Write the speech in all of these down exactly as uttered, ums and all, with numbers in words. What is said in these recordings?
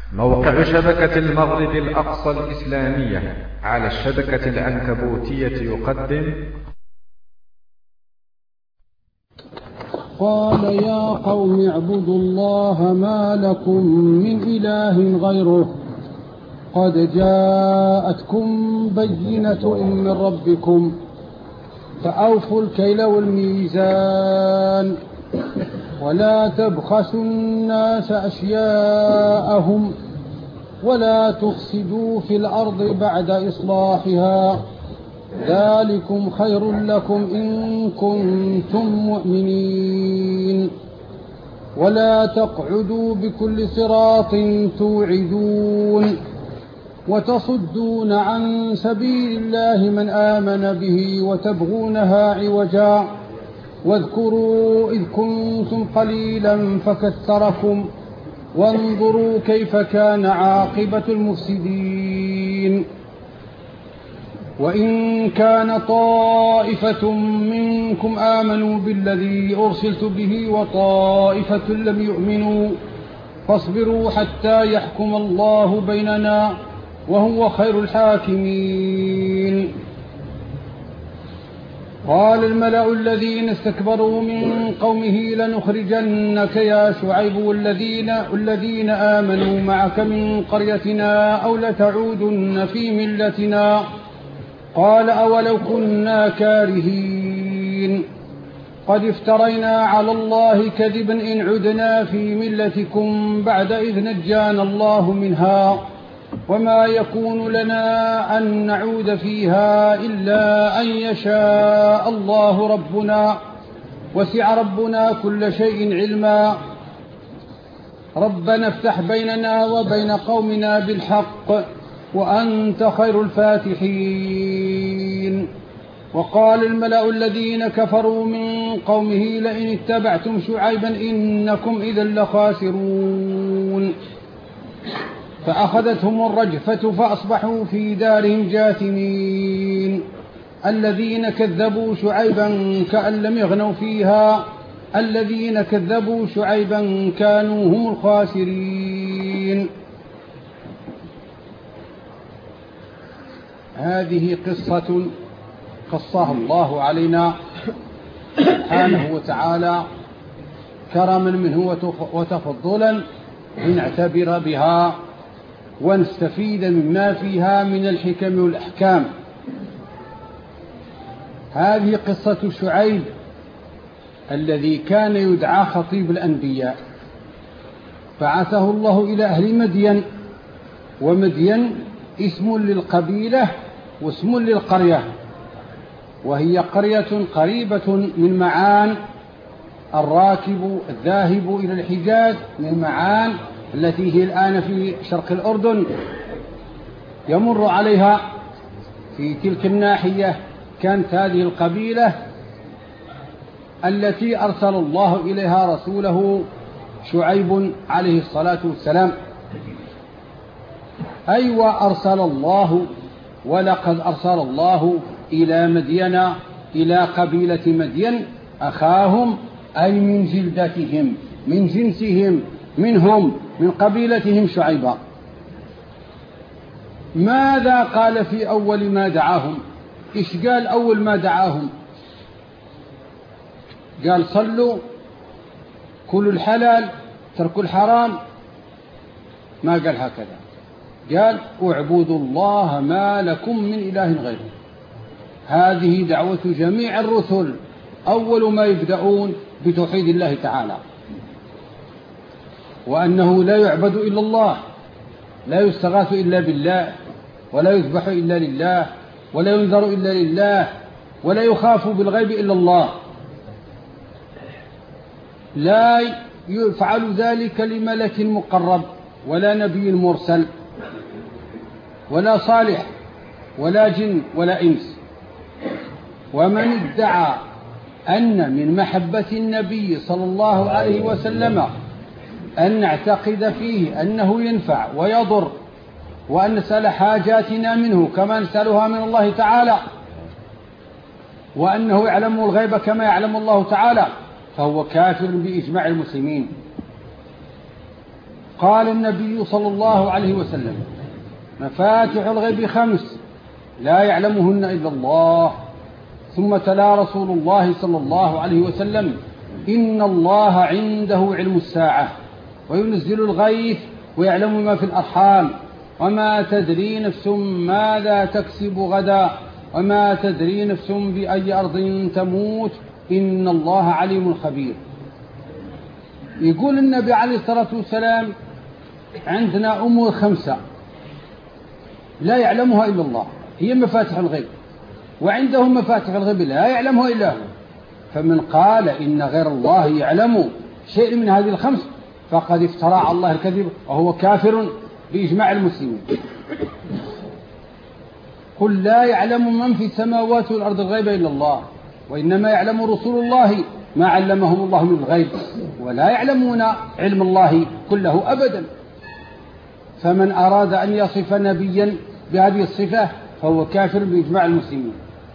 موقع شبكة المغرب الأقصى الإسلامية على الشبكة العنكبوتية يقدم. قال يا قوم اعبدوا الله ما لكم من إله غيره قد جاءتكم بينة من ربكم فأوفوا الكيل والميزان ولا تبخسوا الناس أشياءهم ولا تفسدوا في الأرض بعد إصلاحها ذلكم خير لكم إن كنتم مؤمنين ولا تقعدوا بكل صراط توعدون وتصدون عن سبيل الله من آمن به وتبغونها عوجا واذكروا إذ كنتم قليلا فكثركم وانظروا كيف كان عاقبة المفسدين. وإن كان طائفة منكم آمنوا بالذي أرسلت به وطائفة لم يؤمنوا فاصبروا حتى يحكم الله بيننا وهو خير الحاكمين. قال الملأ الذين استكبروا من قومه لنخرجنك يا شعيب والذين الذين آمنوا معك من قريتنا أو لتعودن في ملتنا قال أولو كنا كارهين قد افترينا على الله كذبا إن عدنا في ملتكم بعد إذ نجانا الله منها وما يكون لنا أن نعود فيها إلا أن يشاء الله ربنا وسع ربنا كل شيء علما ربنا افتح بيننا وبين قومنا بالحق وأنت خير الفاتحين. وقال الملأ الذين كفروا من قومه لئن اتبعتم شعيبا إنكم إذا لخاسرون فأخذتهم الرجفة فأصبحوا في دارهم جاثمين الذين كذبوا شعيبا كأن لم يغنوا فيها الذين كذبوا شعيبا كانوا هم الخاسرين. هذه قصة قصها الله علينا سبحانه وتعالى كرما منه وتفضلا لنعتبر بها ونستفيد مما فيها من الحكم والأحكام. هذه قصة شعيب الذي كان يدعى خطيب الأنبياء بعثه الله إلى أهل مدين ومدين اسم للقبيلة واسم للقرية وهي قرية قريبة من معان الراكب الذاهب إلى الحجاز من معان التي هي الآن في شرق الأردن يمر عليها في تلك الناحية. كانت هذه القبيلة التي أرسل الله إليها رسوله شعيب عليه الصلاة والسلام. أيوة أرسل الله ولقد أرسل الله إلى مدين إلى قبيلة مدين أخاهم أي من جلدتهم من جنسهم منهم من قبيلتهم شعيبا. ماذا قال في أول ما دعاهم؟ إيش قال أول ما دعاهم؟ قال صلوا كلوا الحلال تركوا الحرام؟ ما قال هكذا، قال اعبدوا الله ما لكم من إله غيره. هذه دعوة جميع الرسل، أول ما يبدأون بتوحيد الله تعالى وأنه لا يعبد إلا الله، لا يستغاث إلا بالله ولا يذبح إلا لله ولا ينذر إلا لله ولا يخاف بالغيب إلا الله. لا يفعل ذلك لملك مقرب ولا نبي مرسل ولا صالح ولا جن ولا إنس. ومن ادعى أن من محبة النبي صلى الله عليه وسلم أن نعتقد فيه أنه ينفع ويضر وأن نسأل حاجاتنا منه كما نسألها من الله تعالى وأنه يعلم الغيب كما يعلم الله تعالى فهو كافر بإجماع المسلمين. قال النبي صلى الله عليه وسلم: مفاتح الغيب خمس لا يعلمهن إلا الله. ثم تلا رسول الله صلى الله عليه وسلم: إن الله عنده علم الساعة وينزل الغيث ويعلم ما في الأرحام وما تدري نفس ماذا تكسب غدا وما تدري نفس بأي أرض تموت إن الله عليم خبير. يقول النبي عليه الصلاة والسلام: عندنا أمور خمسة لا يعلمها إلا الله، هي مفاتح الغيب، وعندهم مفاتح الغيب لا يعلمها إلا هو. فمن قال إن غير الله يعلم شيء من هذه الخمس فقد افترى على الله الكذب وهو كافر بإجماع المسلمين. قل لا يعلم من في السماوات والأرض الغيب إلا الله، وإنما يعلم رسول الله ما علمهم الله من الغيب، ولا يعلمون علم الله كله أبدا. فمن أراد أن يصف نبيا بهذه الصفة فهو كافر بإجماع المسلمين.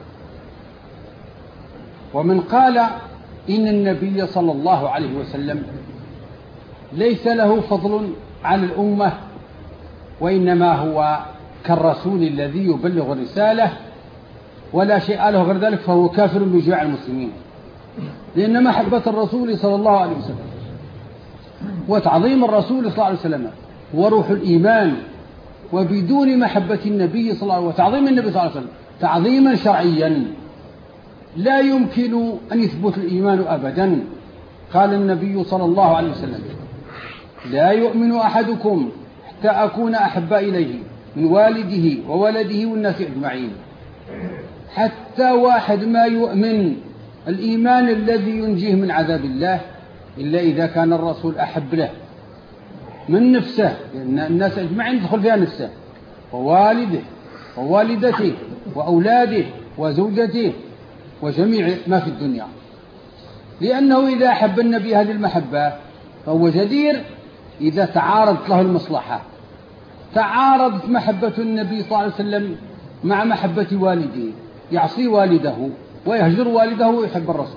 ومن قال إن النبي صلى الله عليه وسلم ليس له فضل على الأمة وإنما هو كالرسول الذي يبلغ الرسالة ولا شيء له غير ذلك فهو كافر بإجماع المسلمين، لأن محبة الرسول صلى الله عليه وسلم وتعظيم الرسول صلى الله عليه وسلم وروح الإيمان، وبدون محبة النبي صلى الله عليه وسلم وتعظيم النبي صلى الله عليه وسلم تعظيما شرعيا لا يمكن أن يثبت الإيمان أبدا. قال النبي صلى الله عليه وسلم: لا يؤمن أحدكم حتى أكون أحب إليه من والده وولده والناس أجمعين. حتى واحد ما يؤمن الإيمان الذي ينجيه من عذاب الله إلا إذا كان الرسول أحب له من نفسه، لأن الناس أجمعين يدخل فيها نفسه ووالده ووالدته وأولاده وزوجته وجميع ما في الدنيا، لأنه إذا أحب النبي هذه المحبة فهو جدير إذا تعارضت له المصلحة. تعارضت محبة النبي صلى الله عليه وسلم مع محبة والده، يعصي والده ويهجر والده ويحب الرسول.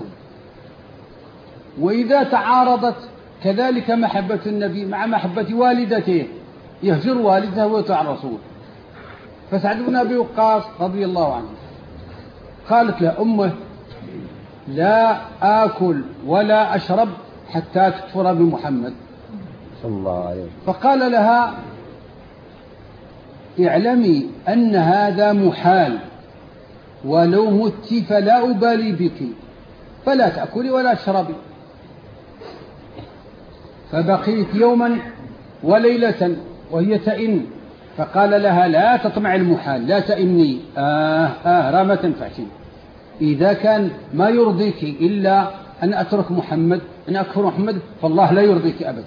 وإذا تعارضت كذلك محبة النبي مع محبة والدته، يهجر والده ويطيع الرسول. فسعد بن أبي وقاص رضي الله عنه قالت له أمه: لا آكل ولا أشرب حتى تكفر بمحمد صلى الله عليه وسلم. فقال لها: اعلمي أن هذا محال، ولو مت فلا أبالي بك، فلا تأكلي ولا تشربي. فبقيت يوما وليلة وهي تئن، فقال لها: لا تطمع المحال، لا تئني، آه آه را ما تنفعتي. إذا كان ما يرضيك إلا أن أترك محمد، أن أكفر محمد، فالله لا يرضيك أبدا.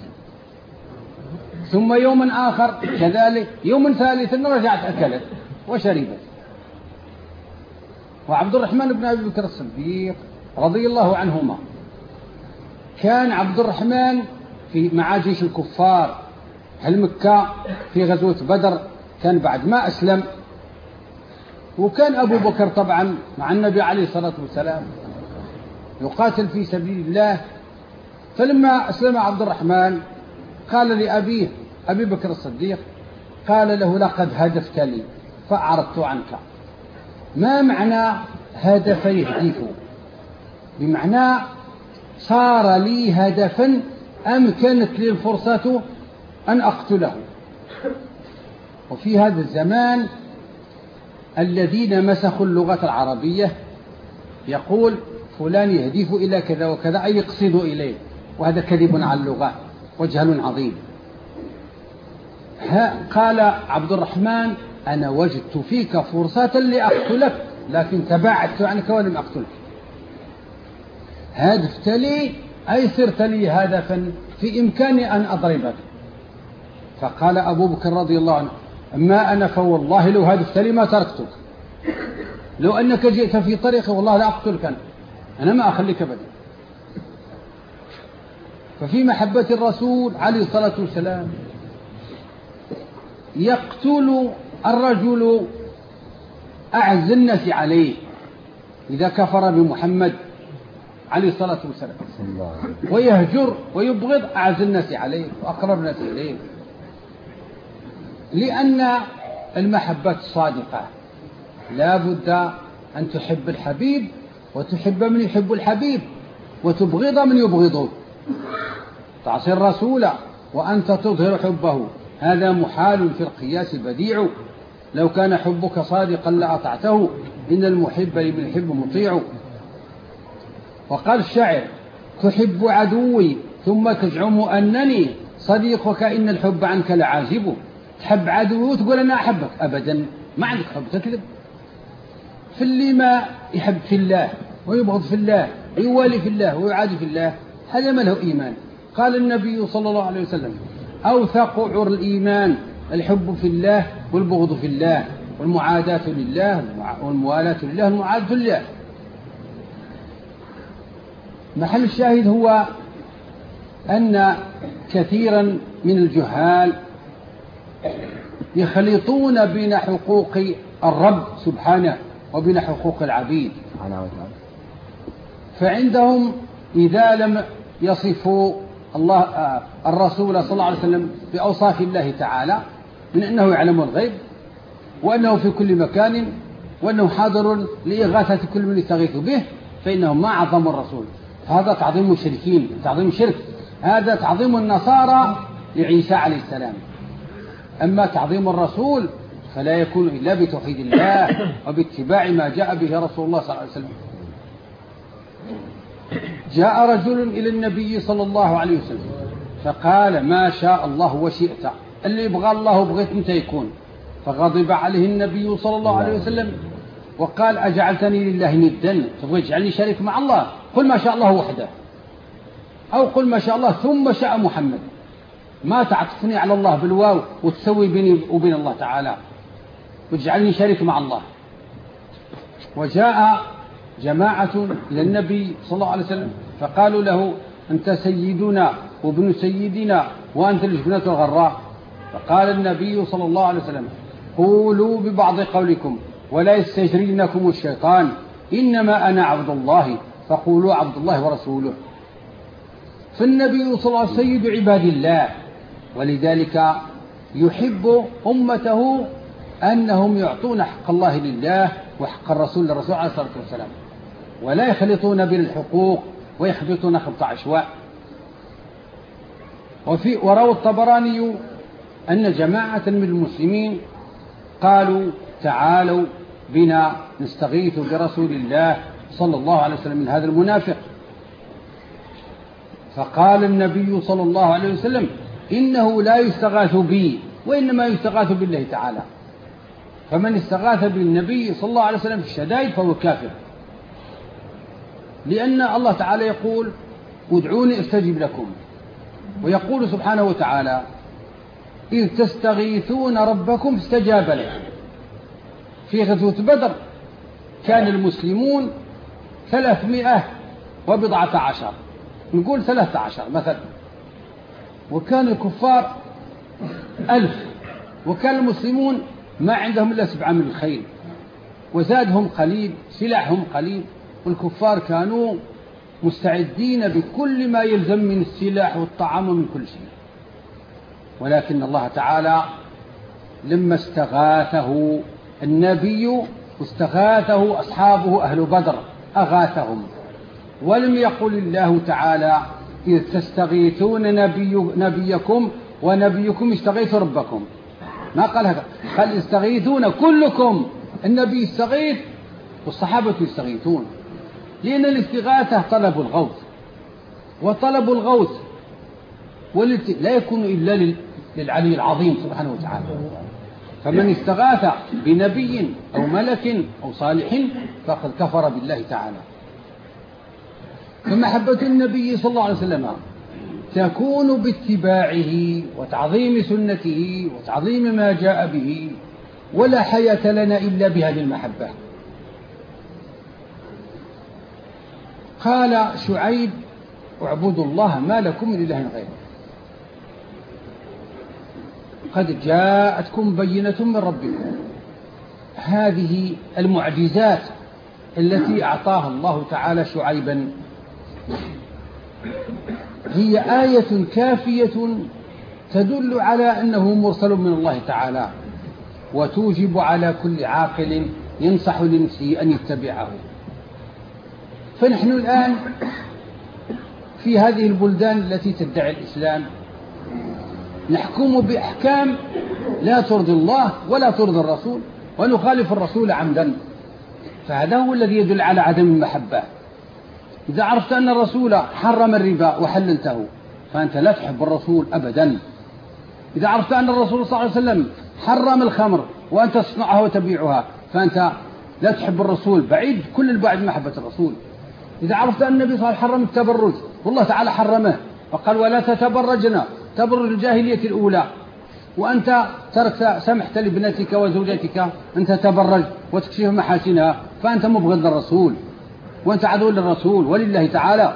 ثم يوم آخر كذلك، يوم ثالث رجعت أكلت وشربت. وعبد الرحمن بن أبي بكر الصديق رضي الله عنهما كان عبد الرحمن في مع جيش الكفار أهل مكة في غزوة بدر، كان بعد ما أسلم، وكان أبو بكر طبعا مع النبي عليه الصلاة والسلام يقاتل في سبيل الله. فلما أسلم عبد الرحمن قال لأبيه أبي بكر الصديق، قال له: لقد هدفت لي فأعرضت عنك. ما معنى هدف يهدف؟ بمعنى صار لي هدفا أمكنت لي الفرصة أن أقتله. وفي هذا الزمان الذين مسخوا اللغة العربية يقول فلان يهدف إلى كذا وكذا، أي يقصد إليه، وهذا كذب على اللغة وجهل عظيم. قال عبد الرحمن: أنا وجدت فيك فرصة لأقتلك لكن تباعدت عنك ولم أقتلك. هدفت لي أي صرت لي هدفا في إمكاني أن أضربك. فقال أبو بكر رضي الله عنه: أما أنا فوالله لو هدفت لي ما تركتك، لو أنك جئت في طريقي والله لا أقتلك، أنا, أنا ما أخليك أبدا. ففي محبة الرسول عليه الصلاة والسلام يقتل الرجل أعز الناس عليه إذا كفر بمحمد عليه الصلاة والسلام، ويهجر ويبغض أعز الناس عليه وأقرب الناس إليه. لأن المحبة الصادقة لا بد أن تحب الحبيب وتحب من يحب الحبيب وتبغض من يبغضه. تعصي الرسول وأنت تظهر حبه، هذا محال في القياس بديع. لو كان حبك صادقا لأطعته، إن المحب لمن يحب مطيع. وقال الشاعر: تحب عدوي ثم تزعم أنني صديقك، إن الحب عنك لعازب. تحب عدوي وتقول أنا أحبك، أبدا ما عندك حب، تكذب. في اللي ما يحب في الله ويبغض في الله، يوالي في الله ويعادي في الله، هذا ما له إيمان. قال النبي صلى الله عليه وسلم: أوثق عر الإيمان الحب في الله والبغض في الله، والمعاداة لله والموالاة لله والمعاداة لله. محل الشاهد هو أن كثيرا من الجهال يخلطون بين حقوق الرب سبحانه وبين حقوق العبيد، فعندهم إذا لم يصفوا الله آه الرسول صلى الله عليه وسلم بأوصاف الله تعالى من أنه يعلم الغيب وأنه في كل مكان وأنه حاضر لإغاثة كل من يستغيث به، فإنهم ما عظموا الرسول. هذا تعظيم المشركين، تعظيم الشرك، هذا تعظيم النصارى لعيسى عليه السلام. أما تعظيم الرسول فلا يكون إلا بتوحيد الله وباتباع ما جاء به رسول الله صلى الله عليه وسلم. جاء رجل إلى النبي صلى الله عليه وسلم فقال: ما شاء الله وشئت، اللي يبغى الله بغيت أنت يكون. فغضب عليه النبي صلى الله عليه وسلم وقال: أجعلتني لله ندا، تبغى تجعلني شريك مع الله؟ قل ما شاء الله وحده، أو قل ما شاء الله ثم شاء محمد. ما تعطفني على الله بالواو وتسوي بيني وبين الله تعالى وتجعلني شريك مع الله. وجاء جماعة إلى النبي صلى الله عليه وسلم فقالوا له: أنت سيدنا وابن سيدنا وأنت الجبنة الغراء. فقال النبي صلى الله عليه وسلم: قولوا ببعض قولكم ولا يستجرينكم الشيطان، إنما أنا عبد الله فقولوا عبد الله ورسوله. فالنبي صلى الله عليه وسلم سيد عباد الله، ولذلك يحب أمته أنهم يعطون حق الله لله وحق الرسول للرسول عليه الصلاة والسلام، ولا يخلطون بين الحقوق ويخبطون خبط عشواء. وفي وروى الطبراني أن جماعة من المسلمين قالوا: تعالوا بنا نستغيث برسول الله صلى الله عليه وسلم من هذا المنافق. فقال النبي صلى الله عليه وسلم: إنه لا يستغاث بي وإنما يستغاث بالله تعالى. فمن استغاث بالنبي صلى الله عليه وسلم في الشدائد فهو كافر، لأن الله تعالى يقول: ادعوني استجب لكم. ويقول سبحانه وتعالى: إذ تستغيثون ربكم استجاب لكم. في غزوة بدر كان المسلمون ثلاثمائة وبضعة عشر، نقول ثلاثة عشر مثلا، وكان الكفار ألف، وكان المسلمون ما عندهم إلا سبعة من الخيل، وزادهم قليل، سلاحهم قليل، والكفار كانوا مستعدين بكل ما يلزم من السلاح والطعام ومن كل شيء. ولكن الله تعالى لما استغاثه النبي واستغاثه أصحابه أهل بدر أغاثهم، ولم يقل الله تعالى: إذ تستغيثون نبي نبيكم ونبيكم يستغيث ربكم. ما قال هذا، قال يستغيثون كلكم، النبي يستغيث والصحابة يستغيثون، لأن الاستغاثة طلب الغوث، وطلب الغوث لا يكون إلا للعلي العظيم سبحانه وتعالى. فمن استغاث بنبي أو ملك أو صالح فقد كفر بالله تعالى. فمحبة النبي صلى الله عليه وسلم تكون باتباعه وتعظيم سنته وتعظيم ما جاء به، ولا حياة لنا إلا بهذه المحبة. قال شعيب: اعبدوا الله ما لكم من إله غيره، قد جاءتكم بينة من ربكم. هذه المعجزات التي أعطاها الله تعالى شعيبا هي آية كافية تدل على أنه مرسل من الله تعالى، وتوجب على كل عاقل ينصح لنفسه أن يتبعه. فنحن الآن في هذه البلدان التي تدعي الإسلام نحكم بأحكام لا ترضي الله ولا ترضي الرسول، ونخالف الرسول عمدا، فهذا هو الذي يدل على عدم المحبة. إذا عرفت أن الرسول حرم الربا وحللته فأنت لا تحب الرسول أبدا. إذا عرفت أن الرسول صلى الله عليه وسلم حرم الخمر وأنت تصنعها وتبيعها فأنت لا تحب الرسول بعيد كل البعد من محبة الرسول. إذا عرفت أن النبي صلى الله عليه وسلم حرم التبرج والله تعالى حرمه وقال ولا تتبرجنا تبرج الجاهلية الأولى، وأنت تركت سمحت لابنتك وزوجتك أن تتبرج وتكشف محاسنها، فأنت مبغض للرسول وأنت عدو للرسول ولله تعالى.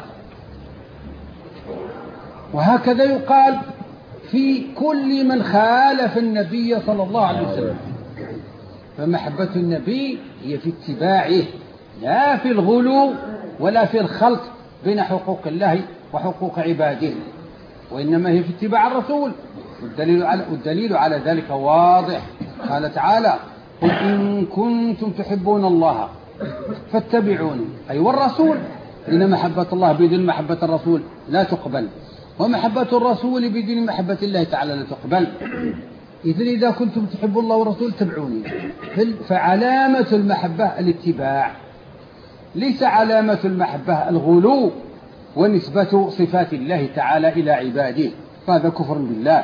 وهكذا يقال في كل من خالف النبي صلى الله عليه وسلم. فمحبة النبي هي في اتباعه لا في الغلو ولا في الخلط بين حقوق الله وحقوق عباده، وإنما هي في اتباع الرسول. والدليل على, والدليل على ذلك واضح. قال تعالى قل إن كنتم تحبون الله فاتبعوني، أي والرسول، إن محبة الله بدون محبة الرسول لا تقبل، ومحبة الرسول بدون محبة الله تعالى لا تقبل. إذن إذا كنتم تحبون الله والرسول تبعوني. فعلامة المحبة الاتباع، ليس علامة المحبة الغلو ونسبة صفات الله تعالى إلى عباده، فهذا كفر بالله.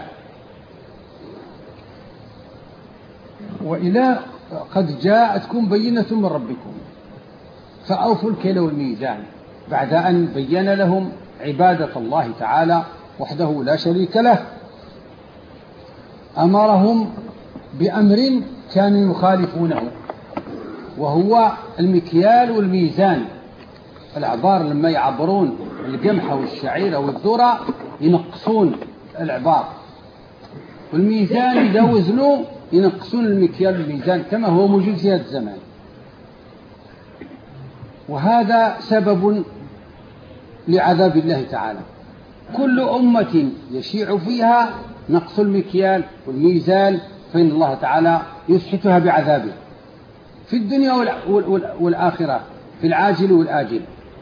وإلى قد جاءتكم بينة من ربكم فأوفوا الكيل والميزان، بعد أن بين لهم عبادة الله تعالى وحده لا شريك له أمرهم بأمر كانوا يخالفونه، وهو المكيال والميزان. العبار لما يعبرون القمح والشعير والذرة ينقصون العبار، والميزان إذا وزنوا ينقصون المكيال والميزان كما هو موجود في هذا الزمان. وهذا سبب لعذاب الله تعالى. كل أمة يشيع فيها نقص المكيال والميزان فإن الله تعالى يسحتها بعذابه في الدنيا والآخرة، في العاجل والآجل.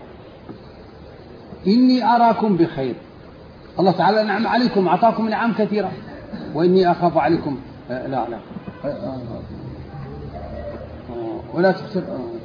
إني أراكم بخير، الله تعالى نعم عليكم أعطاكم نعم كثيرة، وإني أخاف عليكم لا لا ولا تخسر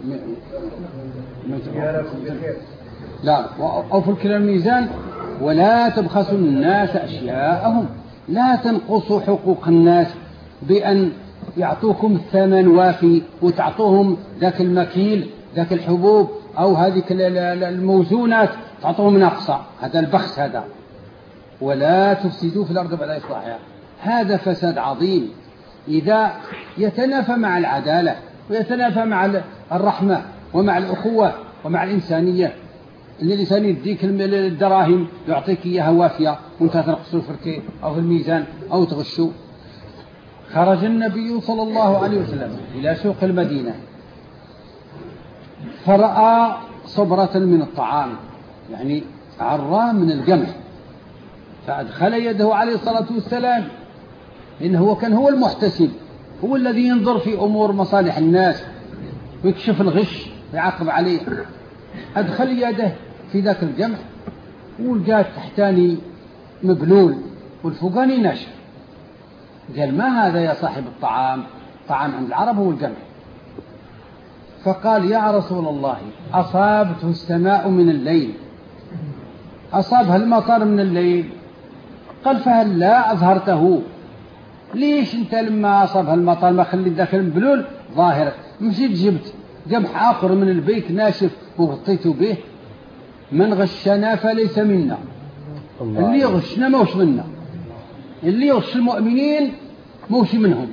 لا أوفوا الكيل والميزان ولا تبخسوا الناس أشياءهم، لا تنقصوا حقوق الناس بأن يعطوكم الثمن وافي وتعطوهم ذاك المكيل ذاك الحبوب أو هذه الموزونات تعطوهم ناقصة، هذا البخس هذا. ولا تفسدوا في الأرض بعد إصلاحها، هذا فساد عظيم إذا يتنافى مع العدالة ويتنافى مع الرحمة ومع الأخوة ومع الإنسانية. الإنسان يديك الدراهم يعطيك إياها وافية وانت تنقصوا في الكيل أو في الميزان أو تغشوا. خرج النبي صلى الله عليه وسلم إلى سوق المدينة فرأى صبرة من الطعام، يعني عرى من القمح، فأدخل يده عليه الصلاة والسلام، إنه هو كان هو المحتسب، هو الذي ينظر في أمور مصالح الناس ويكشف الغش ويعاقب عليه. أدخل يده في ذاك القمح ولقاه تحتاني مبلول والفوقاني ناشف. قال ما هذا يا صاحب الطعام؟ طعام عند العرب هو القمح. فقال يا رسول الله أصابته السماء من الليل، أصابها المطر من الليل. قال فهل لا أظهرته؟ ليش أنت لما أصابها المطر ما خليت ذاك المبلول ظاهر؟ مشيت جبت قمح آخر من البيت ناشف وغطيته به. من غشنا فليس منا، اللي يغشنا موش منا، اللي يغش المؤمنين موش منهم.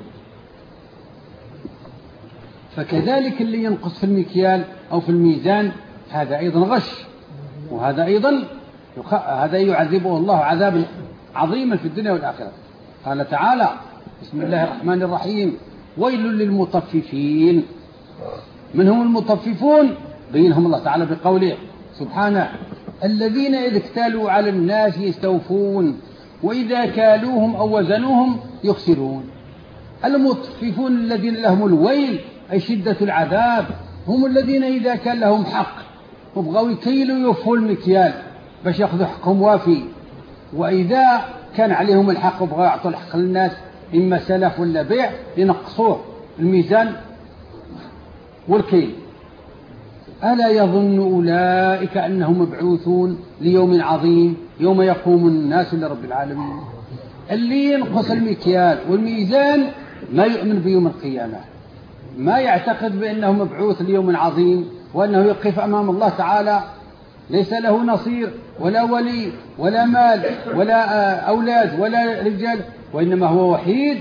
فكذلك اللي ينقص في المكيال أو في الميزان هذا أيضا غش، وهذا أيضا هذا يعذبه الله عذابا عظيما في الدنيا والآخرة. قال تعالى بسم الله الرحمن الرحيم ويل للمطففين. من هم المطففون؟ بينهم الله تعالى بقوله سبحانه الذين إذا اكتالوا على الناس يستوفون وإذا كالوهم أو وزنوهم يخسرون. المطففون الذين لهم الويل أي شدة العذاب هم الذين إذا كان لهم حق وبغوا يكيلوا يوفوا المكيال باش يأخذوا حقهم وافي، وإذا كان عليهم الحق وبغوا يعطوا الحق للناس إما سلف ولا بيع ينقصوه الميزان والكيل. ألا يظن أولئك أنهم مبعوثون ليوم عظيم يوم يقوم الناس لرب العالمين. اللي ينقص المكيال والميزان ما يؤمن بيوم القيامة، ما يعتقد بأنه مبعوث ليوم عظيم وأنه يقف أمام الله تعالى ليس له نصير ولا ولي ولا مال ولا أولاد ولا رجال، وإنما هو وحيد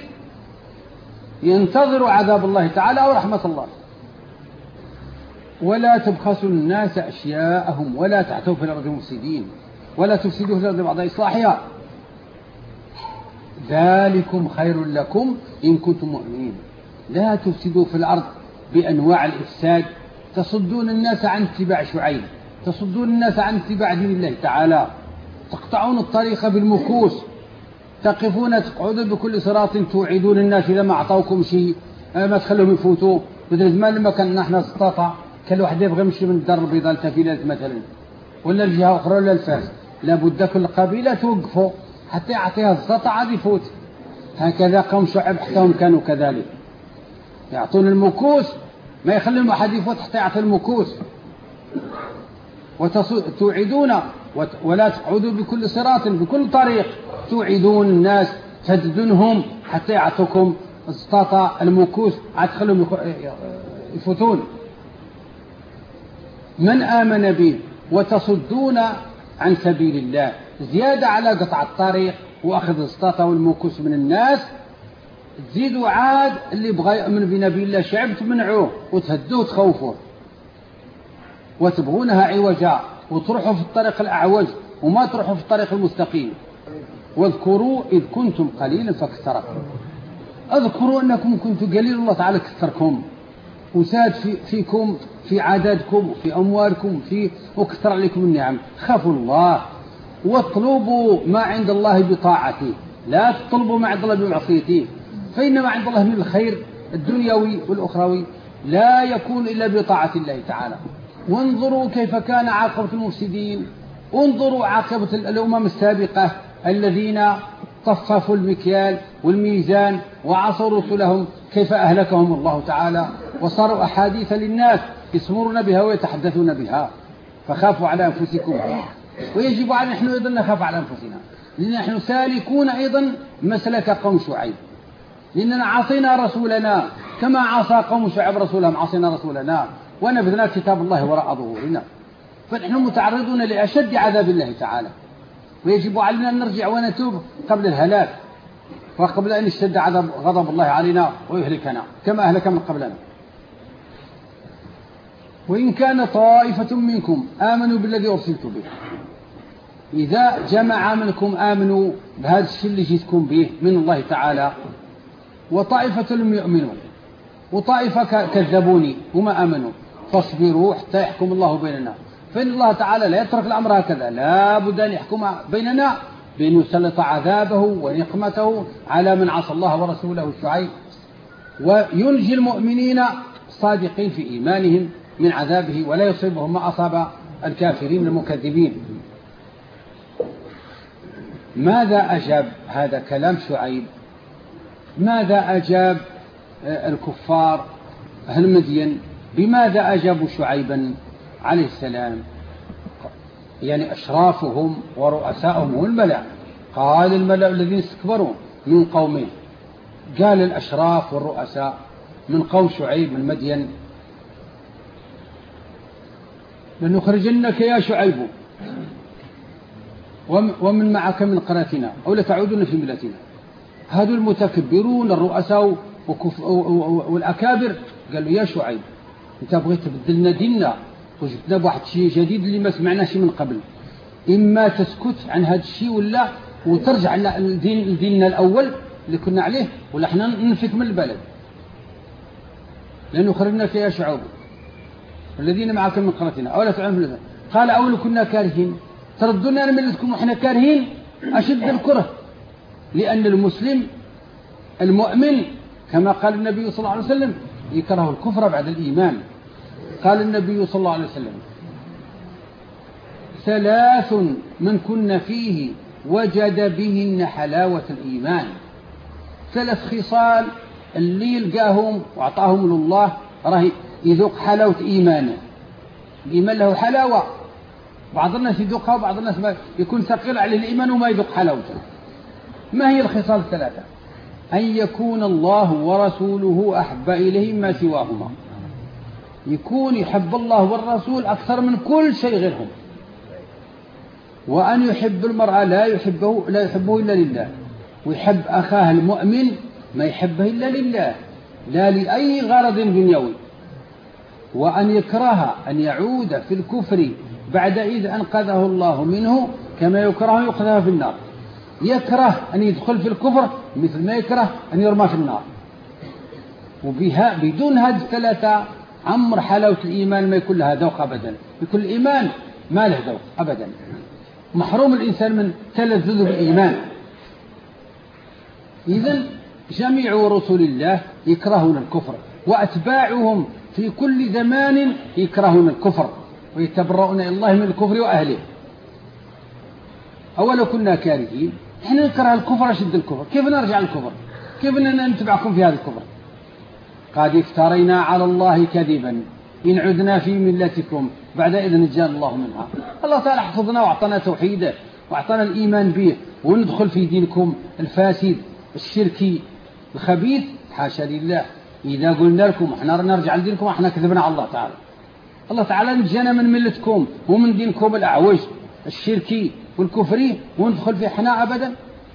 ينتظر عذاب الله تعالى أو رحمة الله. ولا تبخسوا الناس أشياءهم ولا تعثوا في الأرض مفسدين ولا تفسدوا في الأرض بعد إصلاحها ذلكم خير لكم إن كنتم مؤمنين. لا تفسدوا في الأرض بأنواع الإفساد، تصدون الناس عن اتباع شعيب، تصدون الناس عن اتباع دين الله تعالى، تقطعون الطريق بالمكوس، تقفون تقعدون بكل صراط توعدون الناس إذا ما أعطوكم شيء ما تخلوهم يفوتوا. مثل زمان لما كان نحن استطاع كل واحد يبغى يمشي من الدار البيضاء لتفيلات مثلا ولا الجهة أخرى ولا الفاس، لابد كل قبيلة توقفوا حتى يعطيها الزطع عاد يفوت. هكذا قوم شعيب حتىهم كانوا كذلك، يعطون المكوس ما يخلون أحد يفوت حتى يعطي المكوس. وتوعدون ولا تقعدوا بكل صراط بكل طريق توعدون الناس تهددونهم حتى يعطوكم الزطاطة المكوس عاد تخلهم يفوتون. من آمن به وتصدون عن سبيل الله، زيادة على قطع الطريق وأخذ الزطاطة والمكوس من الناس، تزيدوا عاد اللي بغى يؤمن بنبي الله شعب تمنعوه وتهدوه وتخوفوه وتبغونها عوجا وتروحوا في الطريق الأعوج وما تروحوا في الطريق المستقيم. واذكروا إذ كنتم قليلا فكثركم. اذكروا أنكم كنتم قليل الله تعالى كثركم وساد في فيكم في عددكم وفي أموالكم في وكثر عليكم النعم. خافوا الله واطلبوا ما عند الله بطاعته، لا تطلبوا ما عند الله بمعصيته، فإن ما عند الله من الخير الدنيوي والأخروي لا يكون إلا بطاعة الله تعالى. وانظروا كيف كان عاقبة المفسدين، انظروا عاقبة الأمم السابقة الذين طففوا المكيال والميزان وعصوا رسلهم كيف أهلكهم الله تعالى وصاروا أحاديث للناس يسمرون بها ويتحدثون بها. فخافوا على أنفسكم، ويجب على نحن أيضا نخاف على أنفسنا، لأن نحن سالكون أيضا مسلك قوم شعيب، لأننا عصينا رسولنا كما عصى قوم شعيب رسولهم، عصينا رسولنا ونبذنا كتاب الله وراء ظهورنا، فنحن متعرضون لأشد عذاب الله تعالى، ويجب علينا أن نرجع ونتوب قبل الهلاك وقبل أن يشتد عذاب غضب الله علينا ويهلكنا كما أهلك من قبلنا. وإن كان طائفة منكم آمنوا بالذي أرسلت به، إذا جمع منكم آمنوا بهذا الشيء اللي جيتكم به من الله تعالى، وطائفة لم يؤمنوا وطائفة كذبوني وما آمنوا، فاصبروا حتى يحكم الله بيننا. فإن الله تعالى لا يترك الأمر هكذا، لا بد أن يحكم بيننا بأن يسلط عذابه ونقمته على من عصى الله ورسوله شعيب، وينجي المؤمنين الصادقين في إيمانهم من عذابه ولا يصيبهم ما أصاب الكافرين المكذبين. ماذا أجاب هذا كلام شعيب؟ ماذا أجاب الكفار أهل مدين؟ بماذا أجابوا شعيبا عليه السلام؟ يعني أشرافهم ورؤساءهم والملأ. قال الملأ الذين استكبروا من قومه، قال الأشراف والرؤساء من قوم شعيب من مدين: لنخرجنك يا شعيب ومن معك من قريتنا أو لتعودن في ملتنا. هذول المتكبرون الرؤساء والأكابر قالوا: يا شعيب أنت بغيت تبدلنا ديننا وجبتنا بواحد شيء جديد اللي ما سمعناش من قبل، إما تسكت عن هذا الشيء ولا وترجع لدين ديننا الأول اللي كنا عليه، ولا احنا ننفك من البلد. لنخرجنك يا شعيب الذين معك من قريتنا أو لا تعودن في ملتنا. قال: أول كنا كارهين تردونا عن ملتكم وإحنا كارهين؟ أشد الكره لأن المسلم المؤمن كما قال النبي صلى الله عليه وسلم يكره الكفر بعد الإيمان. قال النبي صلى الله عليه وسلم ثلاث من كن فيه وجد بهن حلاوة الإيمان. ثلاث خصال اللي يلقاهم وأعطاهم الله راه يذوق حلاوة إيمانه. الإيمان له حلاوة، بعض الناس يذوقها وبعض الناس يكون ثقيل عليه الإيمان وما يذوق حلاوته. ما هي الخصال الثلاثة؟ أن يكون الله ورسوله أحب إليه ما سواهما، يكون يحب الله والرسول أكثر من كل شيء غيرهم. وأن يحب المرأة لا يحبه لا يحبه إلا لله، ويحب أخاه المؤمن ما يحبه إلا لله لا لأي غرض دنيوي. وأن يكره أن يعود في الكفر بعد إذ أنقذه الله منه كما يكره يقذف في النار. يكره أن يدخل في الكفر مثل ما يكره أن يرمى في النار. وبها بدون هذه الثلاثة عمر حلاوة الإيمان ما يكون لها ذوق أبدا، يكون الإيمان ما له ذوق أبدا. محروم الإنسان من تلذذ بالإيمان. إذن جميع رسل الله يكرهون الكفر، وأتباعهم في كل زمان يكرهون الكفر ويتبرؤون إلى الله من الكفر وأهله. أولا كنا كارهين، إحنا نكره الكفر أشد الكفر، كيف نرجع الكفر؟ كيف أننا نتبعكم في هذا الكفر؟ قد افترينا على الله كذبا إن عدنا في ملتكم بعد إذ نجانا الله منها. الله تعالى حفظنا وأعطانا توحيده وأعطانا الإيمان به، وندخل في دينكم الفاسد الشركي الخبيث حاشا لله. إذا قلنا لكم احنا نرجع لدينكم احنا كذبنا على الله تعالى. الله تعالى نجانا من ملتكم ومن دينكم الأعوج الشركي والكفري وندخل في حنا أبدا.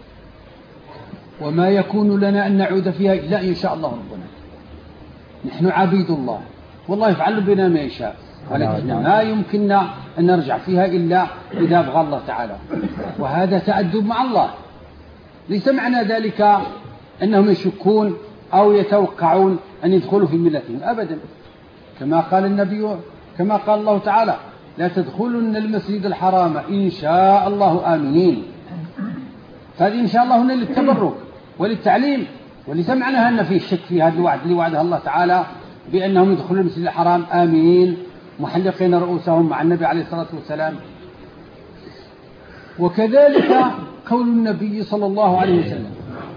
وما يكون لنا أن نعود فيها إلا إن شاء الله ربنا. نحن عبيد الله والله يفعل بنا ما يشاء، ولكن ما يمكننا أن نرجع فيها إلا إذا أبغى الله تعالى. وهذا تأدب مع الله، ليس معنى ذلك أنهم يشكون أو يتوقعون أن يدخلوا في ملتهم أبدا. كما قال النبي كما قال الله تعالى لا تدخلن المسجد الحرام إن شاء الله آمنين. فهذه إن شاء الله هنا للتبرك وللتعليم، وليس معناها أن فيه شك في هذا الوعد اللي وعده الله تعالى بأنهم يدخلون المسجد الحرام آمنين محلقين رؤوسهم مع النبي عليه الصلاة والسلام. وكذلك قول النبي صلى الله عليه وسلم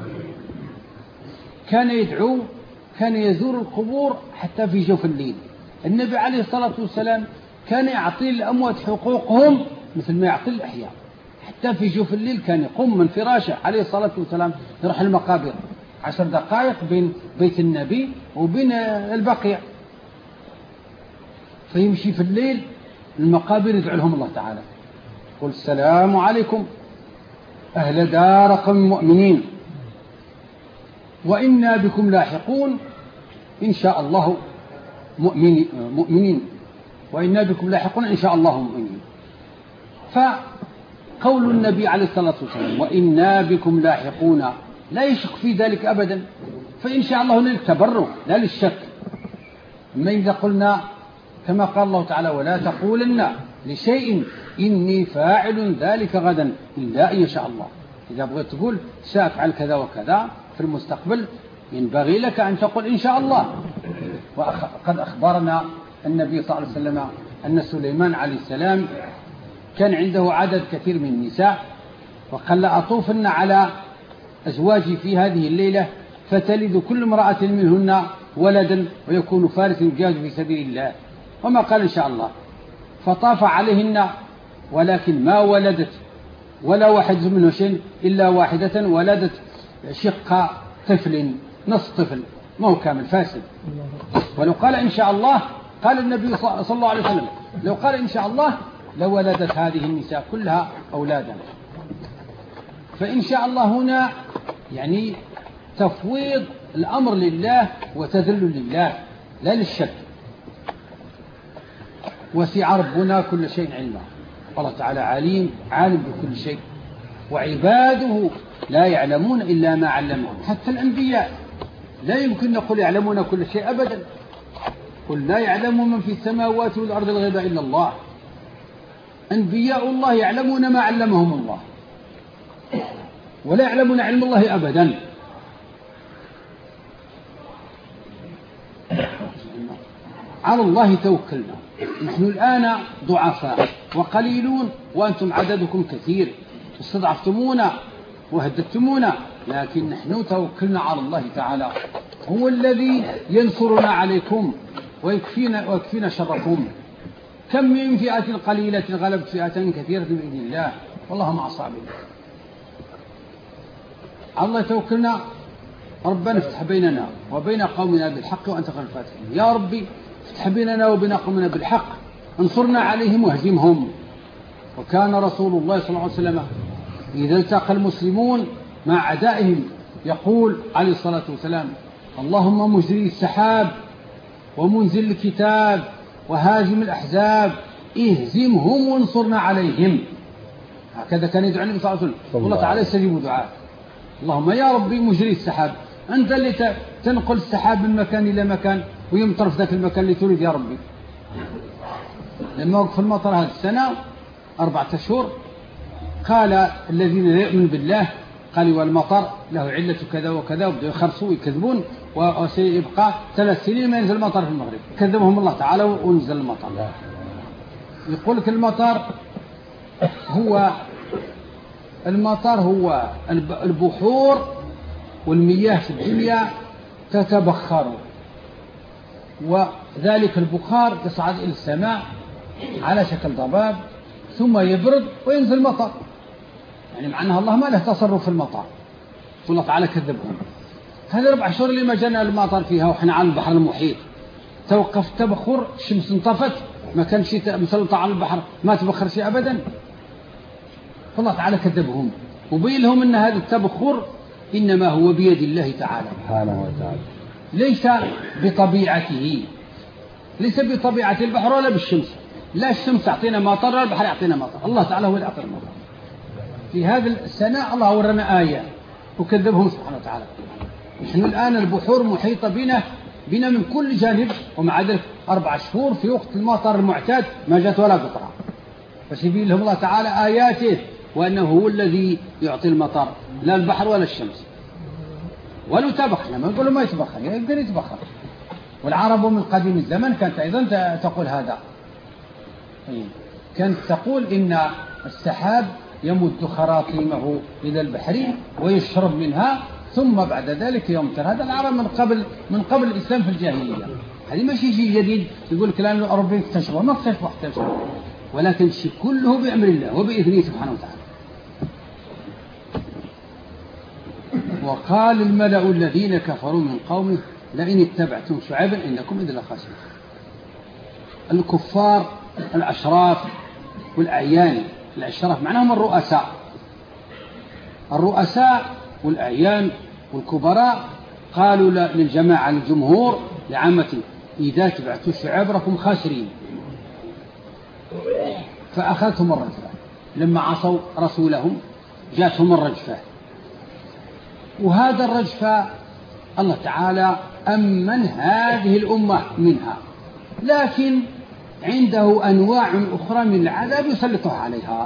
كان يدعو كان يزور القبور حتى في جوف الليل. النبي عليه الصلاة والسلام كان يعطي الأموات حقوقهم مثل ما يعطي الأحياء، حتى في جوف الليل كان يقوم من فراشه عليه الصلاة والسلام يروح المقابر عشر دقائق بين بيت النبي وبين البقيع، فيمشي في الليل المقابر يدعو لهم الله تعالى قل السلام عليكم أهل دار قوم مؤمنين وإنا بكم لاحقون إن شاء الله مؤمنين وإنا بكم لاحقون إن شاء الله مؤمنين. فقول النبي عليه الصلاة والسلام وإنا بكم لاحقون لا يشك في ذلك أبدا، فإن شاء الله للتبرك لا للشك. أما إذا قلنا كما قال الله تعالى ولا تقولن لشيء إني فاعل ذلك غدا إلا إن شاء الله، إذا بغيت تقول سأفعل كذا وكذا في المستقبل ينبغي لك أن تقول إن شاء الله. وقد أخبرنا النبي صلى الله عليه وسلم أن سليمان عليه السلام كان عنده عدد كثير من النساء، وقال أطوفن على أزواجي في هذه الليلة فتلد كل امرأة منهن ولدا ويكون فارس يجاهد في سبيل الله، وما قال إن شاء الله. فطاف عليهن ولكن ما ولدت ولا واحد منه شيء إلا واحدة ولدت شق طفل نصف طفل ما هو كامل فاسد. ولو قال إن شاء الله قال النبي صلى الله عليه وسلم لو قال إن شاء الله لولدت هذه النساء كلها أولادا. فإن شاء الله هنا يعني تفويض الأمر لله وتذل لله لا للشك. وسع ربنا كل شيء علما، الله تعالى عليم عالم بكل شيء، وعباده لا يعلمون إلا ما علمهم. حتى الأنبياء لا يمكن نقول يعلمون كل شيء أبدا، قل لا يعلم من في السماوات والأرض الغيب إلا الله. أنبياء الله يعلمون ما علمهم الله، ولا يعلمون علم الله أبدا. على الله توكلنا، نحن الآن ضعفاء وقليلون وأنتم عددكم كثير، استضعفتمونا وهددتمونا، لكن نحن توكلنا على الله تعالى، هو الذي ينصرنا عليكم ويكفينا, ويكفينا شركم. كم من فئة قليلة غلبت فئة كثيرة بإذن الله، والله مع الصابرين. على الله توكلنا. ربنا افتح بيننا وبين قومنا بالحق وأنت خير الفاتحين. يا ربي افتح بيننا وبين قومنا بالحق، انصرنا عليهم واهزمهم. وكان رسول الله صلى الله عليه وسلم إذا التقى المسلمون مع أعدائهم يقول عليه الصلاة والسلام: اللهم مجري السحاب ومنزل الكتاب وهازم الأحزاب اهزمهم وانصرنا عليهم. هكذا كان يدعو النبي صلى الله عليه وسلم. والله تعالى يستجيب دعاء. اللهم يا ربي مجري السحاب، أنت اللي تنقل السحاب من مكان إلى مكان ويمطر في ذاك المكان اللي تريد يا ربي. لما وقف المطر هذه السنة أربعة أشهر قال الذين لا يؤمنون بالله قال والمطر له علة كذا وكذا، وبدأوا يخرصوا ويكذبون، وسيبقى ثلاث سنين ما ينزل المطر في المغرب. كذبهم الله تعالى ونزل المطر. يقول لك المطر هو المطر هو البحور والمياه في الدنيا تتبخر، وذلك البخار يصعد إلى السماء على شكل ضباب ثم يبرد وينزل مطر. يعني معناها الله ما له تصرف في المطر، والله تعالى كذبهم. هذه ربع شهور اللي ما جانا المطر فيها وحنا على البحر المحيط، توقف التبخر، الشمس انطفت، ما كان شيء مسلط على البحر، ما تبخر شيء أبدا. فالله تعالى كذبهم وبين لهم أن هذا التبخر إنما هو بيد الله تعالى سبحانه وتعالى، ليس بطبيعته، ليس بطبيعة البحر ولا بالشمس. لا الشمس تعطينا مطر ولا البحر يعطينا مطر، الله تعالى هو اللي يعطينا المطر. في هذه السنة الله ورنا آية وكذبهم سبحانه وتعالى. نحن الآن البحور محيطة بنا بنا من كل جانب، ومع ذلك أربع شهور في وقت المطر المعتاد ما جاءت ولا قطرة، فسيبين لهم الله تعالى آياته وأنه هو الذي يعطي المطر، لا البحر ولا الشمس. ولو تبخر، ما نقول ما يتبخر، يقدر يتبخر. والعرب من قديم الزمن كانت أيضا تقول هذا، كانت تقول إن السحاب يمد خراطيمه إلى البحر ويشرب منها ثم بعد ذلك يمطر. هذا العرب من قبل من قبل الإسلام في الجاهلية. هذه ما شيء جديد يقول لك الآن الأوروبيين اكتشفوا، ما اكتشفوا اكتشفوا ولكن شيء كله بأمر الله وبإذنه سبحانه وتعالى. وقال الملأ الذين كفروا من قومه لئن اتبعتم شعيبا إنكم إذا لخاسرون. الكفار الأشراف والأعيان، الأشراف معناهم الرؤساء، الرؤساء والأعيان والكبراء قالوا للجماعة الجمهور لعامة إذا تبعتوا شعيب راكم خاسرين. فأخذتهم الرجفة لما عصوا رسولهم، جاءتهم الرجفة. وهذا الرجفة الله تعالى أمن هذه الأمة منها، لكن عنده أنواع أخرى من العذاب يسلطها عليها.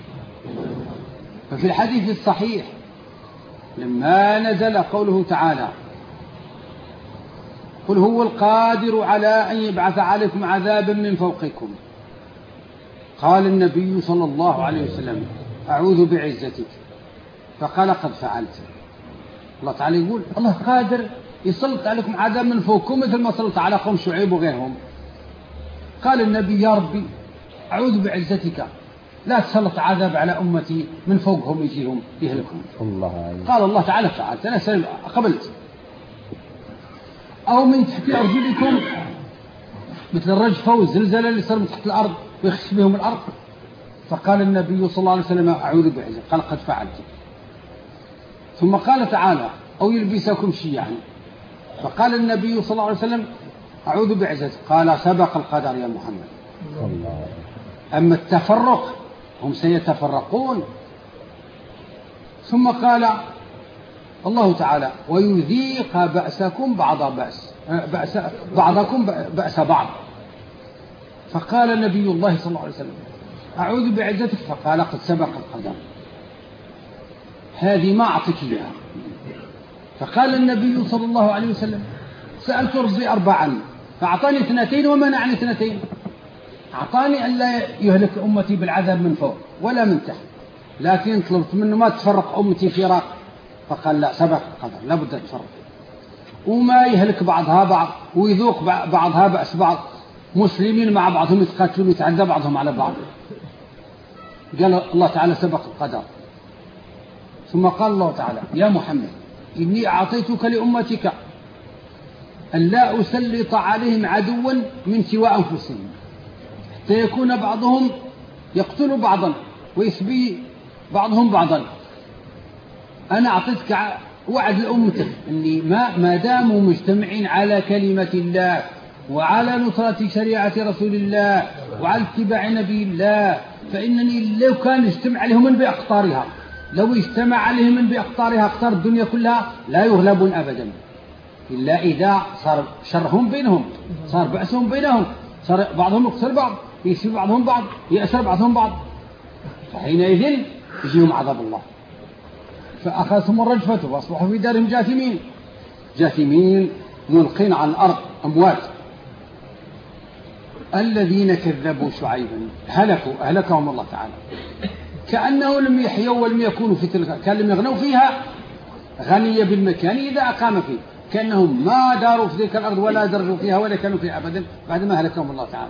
ففي الحديث الصحيح لما نزل قوله تعالى قل هو القادر على أن يبعث عليكم عذابا من فوقكم، قال النبي صلى الله عليه وسلم أعوذ بعزتك، فقال قد فعلت. الله تعالى يقول الله قادر يسلط عليكم عذاب من فوقكم مثل ما سلط على قوم شعيب وغيرهم. قال النبي يا ربي أعوذ بعزتك لا تسلط عذاب على أمتي من فوقهم يجيهم يهلكهم. الله قال الله تعالى فعلت، أنا قبلت. أو من تحت أرجلكم مثل الرجفة والزلزلة اللي صار من تحت الأرض ويخش بهم الأرض. فقال النبي صلى الله عليه وسلم أعوذ بعزتك، قال قد فعلت. ثم قال تعالى أو يلبسكم شيعا، فقال النبي صلى الله عليه وسلم أعوذ بعزتك، قال سبق القدر يا محمد. الله. أما التفرق هم سيتفرقون. ثم قال الله تعالى ويذيق بأسكم بعض بأس, بأس بعضكم بأس بعض. فقال نبي الله صلى الله عليه وسلم أعوذ بعزتك، فقال قد سبق القدر. هذه ما أعطيك إياها. فقال النبي صلى الله عليه وسلم سألت ربي أربعا فأعطاني اثنتين ومنعني اثنتين. أعطاني أن لا يهلك أمتي بالعذاب من فوق ولا من تحت، لكن طلبت منه ما تفرق أمتي فراق، فقال لا، سبق القدر لابد تفرق، وما يهلك بعضها بعض ويذوق بعضها بأس بعض، مسلمين مع بعضهم يتقاتلون يتعدى بعضهم على بعض. قال الله تعالى سبق القدر. ثم قال الله تعالى يا محمد إني أعطيتك لأمتك أن لا أسلط عليهم عدوا من سوى أنفسهم حتى يكون بعضهم يقتل بعضا ويسبي بعضهم بعضا. أنا أعطيتك وعد لأمتك أني ما, ما داموا مجتمعين على كلمة الله وعلى نصرة شريعة رسول الله وعلى اتباع نبي الله، فإنني لو كان يجتمع عليهم من بأقطارها، لو اجتمع عليهم من بأقطارها أقطار الدنيا كلها لا يغلبون أبدا، إلا إذا صار شرهم بينهم، صار بأسهم بينهم، صار بعضهم يقتل بعض، يسبي بعضهم بعض، يأسر بعضهم بعض، فحينئذ يجيهم عذاب الله. فأخذتهم الرجفة وأصبحوا في دارهم جاثمين جاثمين ملقين على الأرض أموات. الذين كذبوا شعيبا هلكوا أهلكهم الله تعالى، كأنه لم يحيوا ولم يكونوا في تلك، كان لم يغنوا فيها غنية بالمكان إذا أقام فيه، كأنهم ما داروا في تلك الأرض ولا درجوا فيها ولا كانوا فيها أبدا بعدما هلكهم الله تعالى.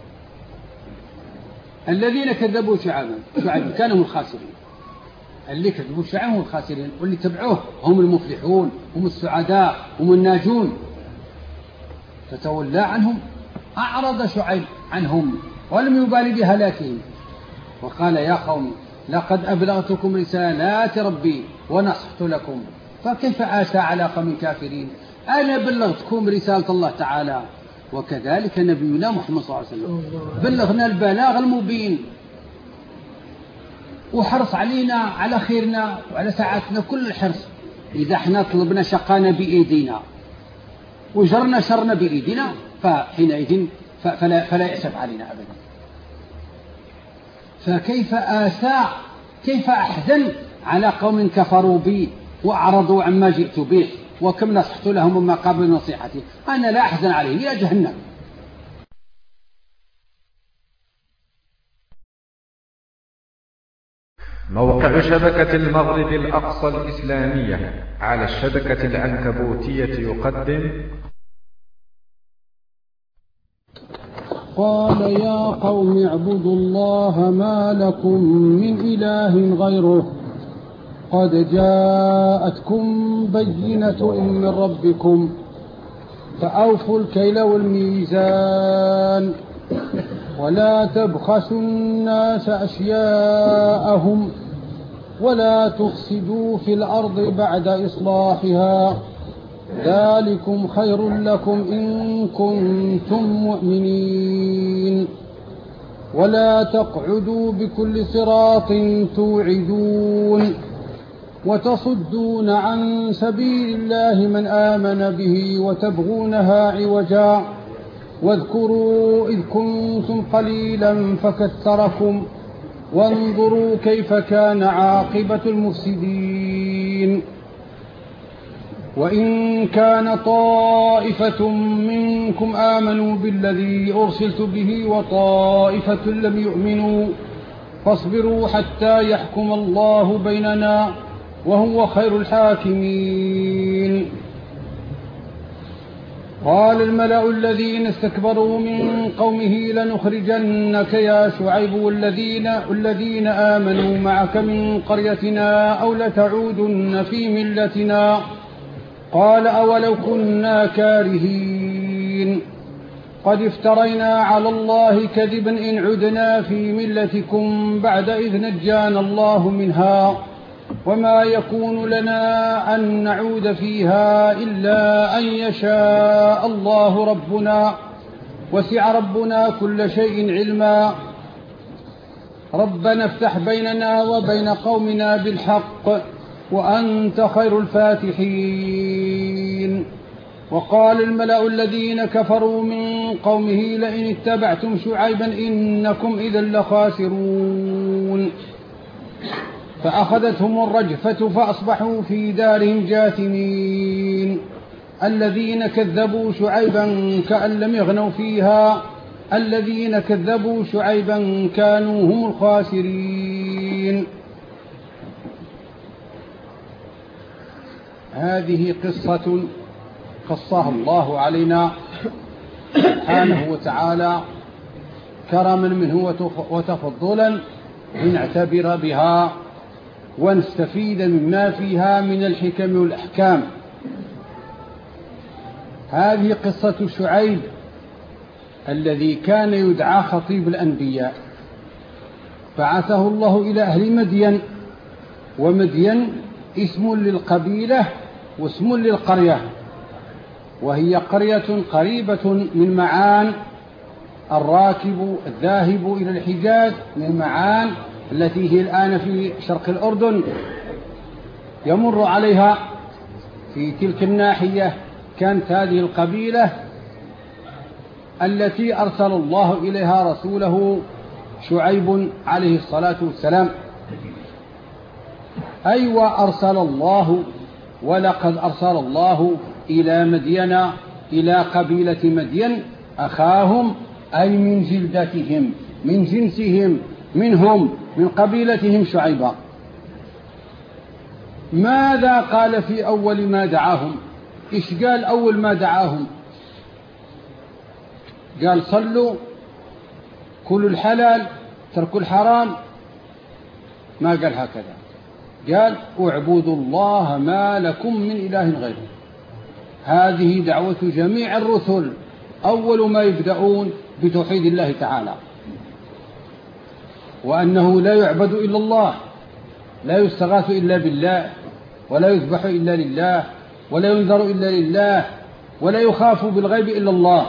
الذين كذبوا شعيبا شعيبا كانوا الخاسرين، اللي كذبوا شعيبا هم الخاسرين، واللي تبعوه هم المفلحون، هم السعداء، هم الناجون. فتولى عنهم، أعرض شعيب عنهم ولم يبالي بهلاكهم، وقال يا قوم لقد أبلغتكم رسالات ربي ونصحت لكم فكيف آسى على قوم كافرين. أنا بلغتكم رسالة الله تعالى، وكذلك نبينا محمد صلى الله عليه وسلم بلغنا البلاغ المبين، وحرص علينا على خيرنا وعلى ساعتنا كل الحرص. إذا احنا طلبنا شقانا بإيدينا وجرنا شرنا بإيدينا فحينئذ فلا, فلا يأسف علينا أبدا. فكيف آسى، كيف أحزن على قوم كفروا بي وأعرضوا عما جئت به، وكم نصحت لهم مما قبل نصيحتي، أنا لا أحزن عليهم إلى جهنم. موقع شبكة المغرب الأقصى الإسلامية على الشبكة العنكبوتية يقدم. قال يا قوم اعبدوا الله ما لكم من إله غيره قد جاءتكم بينة من ربكم فأوفوا الكيل والميزان ولا تبخسوا الناس أشياءهم ولا تفسدوا في الأرض بعد إصلاحها ذلكم خير لكم إن كنتم مؤمنين. ولا تقعدوا بكل صراط توعدون وتصدون عن سبيل الله من آمن به وتبغونها عوجا واذكروا إذ كنتم قليلا فكثركم وانظروا كيف كان عاقبة المفسدين. وإن كان طائفة منكم آمنوا بالذي أرسلت به وطائفة لم يؤمنوا فاصبروا حتى يحكم الله بيننا وهو خير الحاكمين. قال الملأ الذين استكبروا من قومه لنخرجنك يا شعيب والذين, الذين آمنوا معك من قريتنا أو لتعودن في ملتنا قال أولو كنا كارهين قد افترينا على الله كذبا إن عدنا في ملتكم بعد إذ نجانا الله منها وما يكون لنا أن نعود فيها إلا أن يشاء الله ربنا وسع ربنا كل شيء علما ربنا افتح بيننا وبين قومنا بالحق وأنت خير الفاتحين. وقال الملأ الذين كفروا من قومه لئن اتبعتم شعيبا إنكم إذا لخاسرون فأخذتهم الرجفة فأصبحوا في دارهم جاثمين الذين كذبوا شعيبا كأن لم يغنوا فيها الذين كذبوا شعيبا كانوا هم الخاسرين. هذه قصة قصها الله علينا سبحانه وتعالى كرما منه وتفضلا لنعتبر بها ونستفيد مما فيها من الحكم والأحكام. هذه قصة شعيب الذي كان يدعى خطيب الأنبياء، بعثه الله إلى أهل مدين، ومدين اسم للقبيلة واسم للقرية، وهي قرية قريبة من معان. الراكب الذاهب إلى الحجاز من معان التي هي الآن في شرق الأردن يمر عليها في تلك الناحية. كانت هذه القبيلة التي أرسل الله إليها رسوله شعيب عليه الصلاة والسلام. أيوة أرسل الله، ولقد أرسل الله إلى مدين إلى قبيلة مدين أخاهم، أي من جلدتهم من جنسهم منهم من قبيلتهم شعيبا. ماذا قال في أول ما دعاهم؟ إيش قال أول ما دعاهم؟ قال صلوا، كلوا الحلال، تركوا الحرام. ما قال هكذا، قال اعبدوا الله ما لكم من إله غيره. هذه دعوة جميع الرسل، أول ما يبدأون بتوحيد الله تعالى، وأنه لا يعبد إلا الله، لا يستغاث إلا بالله، ولا يذبح إلا لله، ولا ينذر إلا لله، ولا يخاف بالغيب إلا الله.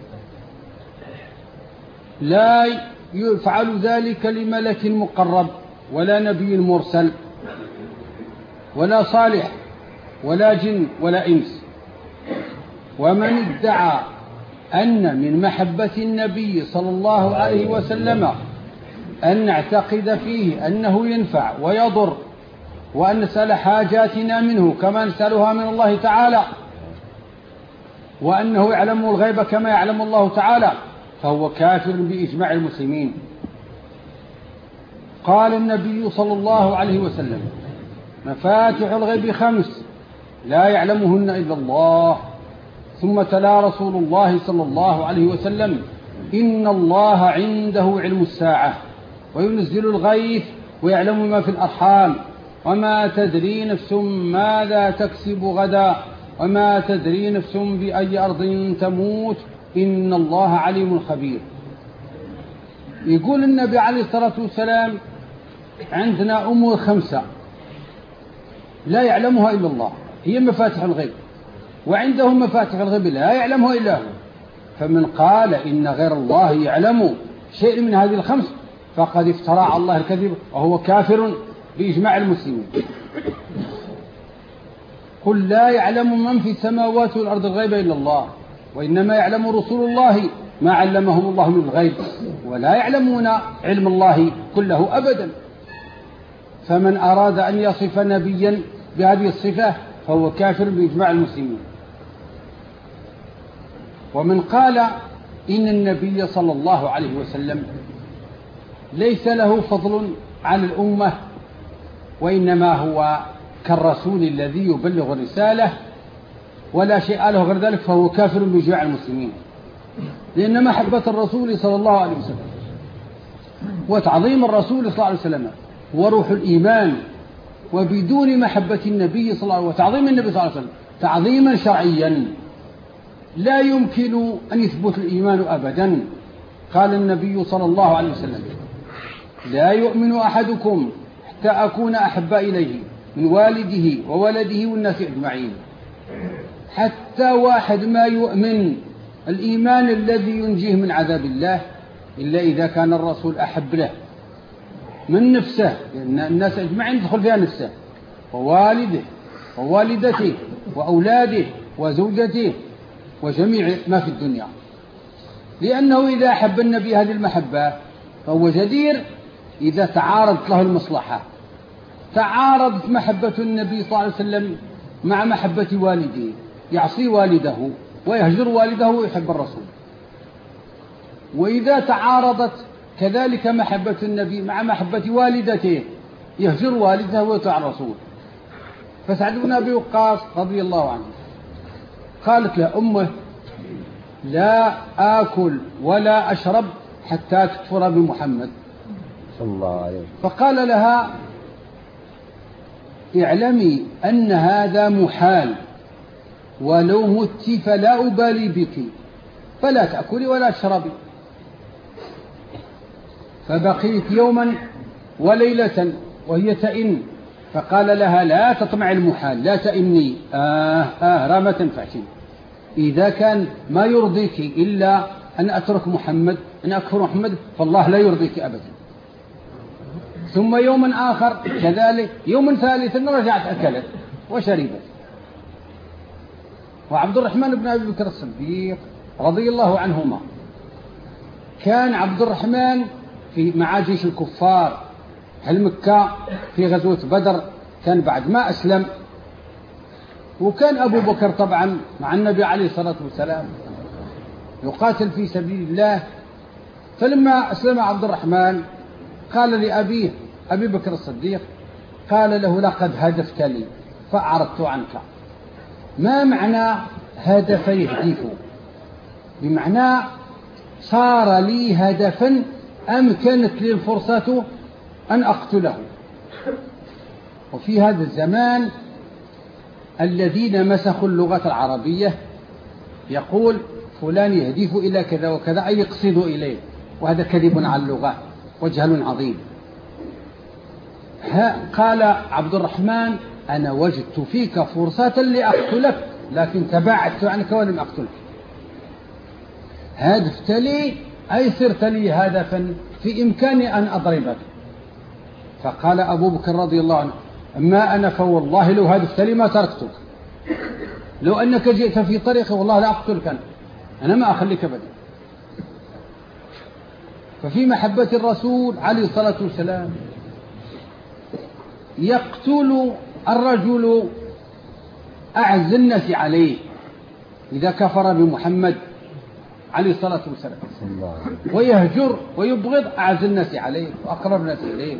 لا يفعل ذلك لملك مقرب، ولا نبي مرسل، ولا صالح، ولا جن، ولا إنس. ومن ادعى أن من محبة النبي صلى الله عليه وسلم أن نعتقد فيه أنه ينفع ويضر، وأن نسأل حاجاتنا منه كما نسألها من الله تعالى، وأنه يعلم الغيب كما يعلم الله تعالى، فهو كافر بإجماع المسلمين. قال النبي صلى الله عليه وسلم: مفاتح الغيب خمس لا يعلمهن إلا الله. ثم تلا رسول الله صلى الله عليه وسلم: إن الله عنده علم الساعة وينزل الغيث ويعلم ما في الأرحام وما تدري نفس ماذا تكسب غدا وما تدري نفس بأي أرض تموت إن الله عليم خبير. يقول النبي عليه الصلاة والسلام: عندنا أمور خمسة لا يعلمها إلا الله، هي مفاتح الغيب، وعندهم مفاتح الغيب لا يعلمها إلا هو. فمن قال إن غير الله يعلم شيء من هذه الخمس فقد افترى على الله الكذب، وهو كافر بإجماع المسلمين. قل لا يعلم من في السماوات والأرض الغيب إلا الله، وإنما يعلم رسول الله ما علمهم الله من الغيب، ولا يعلمون علم الله كله أبدا. فمن أراد أن يصف نبيا بهذه الصفة فهو كافر بإجماع المسلمين. ومن قال إن النبي صلى الله عليه وسلم ليس له فضل على الأمة، وإنما هو كالرسول الذي يبلغ الرسالة ولا شيء له غير ذلك، فهو كافر بإجماع المسلمين. لأن محبة الرسول صلى الله عليه وسلم وتعظيم الرسول صلى الله عليه وسلم هو روح الإيمان، وبدون محبة النبي صلى الله عليه وسلم وتعظيم النبي صلى الله عليه وسلم تعظيما شرعيا لا يمكن أن يثبت الإيمان أبدا. قال النبي صلى الله عليه وسلم: لا يؤمن أحدكم حتى أكون أحب إليه من والده وولده والناس أجمعين. حتى واحد ما يؤمن الإيمان الذي ينجيه من عذاب الله إلا إذا كان الرسول أحب له من نفسه، لأن الناس أجمعين يدخل فيها نفسه ووالده ووالدته وأولاده وزوجته وجميع ما في الدنيا. لأنه إذا أحب النبي هذه المحبة فهو جدير إذا تعارضت له المصلحة تعارضت محبة النبي صلى الله عليه وسلم مع محبة والده، يعصي والده ويهجر والده ويحب الرسول. وإذا تعارضت كذلك محبة النبي مع محبة والدته، يهجر والده ويطيع الرسول. فسعد بن أبي وقاص رضي الله عنه قالت له أمه: لا آكل ولا أشرب حتى تكفر بمحمد صلى الله عليه وسلم. فقال لها: اعلمي أن هذا محال، ولو مت فلا أبالي بك، فلا تأكلي ولا تشربي. فبقيت يوما وليلة وهي تئن، فقال لها: لا تطمع المحال، لا تئني، آه آه ما تنفعش. إذا كان ما يرضيك إلا أن أترك محمد، أن أكفر محمد، فالله لا يرضيك أبدا. ثم يوما آخر كذلك، يوم ثالث رجعت أكلت وشربت. وعبد الرحمن بن أبي بكر الصديق رضي الله عنهما، كان عبد الرحمن في مع جيش الكفار أهل مكة في غزوة بدر، كان بعد ما أسلم، وكان أبو بكر طبعا مع النبي عليه الصلاة والسلام يقاتل في سبيل الله. فلما أسلم عبد الرحمن قال لأبيه أبي بكر الصديق، قال له: لقد هدفت لي فأعرضت عنك. ما معنى هدف يهدف؟ بمعنى صار لي هدفا أمكنت لي الفرصة أن أقتله. وفي هذا الزمان الذين مسخوا اللغة العربية يقول فلان يهدف إلى كذا وكذا، أي يقصد إليه، وهذا كذب على اللغة وجهل عظيم. قال عبد الرحمن: أنا وجدت فيك فرصة لأقتلك، لكن تباعدت عنك ولم أقتلك. هدفت لي أي صرت لي هدفا في إمكاني أن أضربك. فقال أبو بكر رضي الله عنه: أما أنا فوالله لو هدفت لي ما تركتك، لو أنك جئت في طريقي والله لا أقتلك، أنا ما أخليك أبدا. ففي محبة الرسول عليه الصلاة والسلام يقتل الرجل أعز الناس عليه إذا كفر بمحمد عليه الصلاة والسلام، ويهجر ويبغض أعز الناس عليه وأقرب الناس إليه،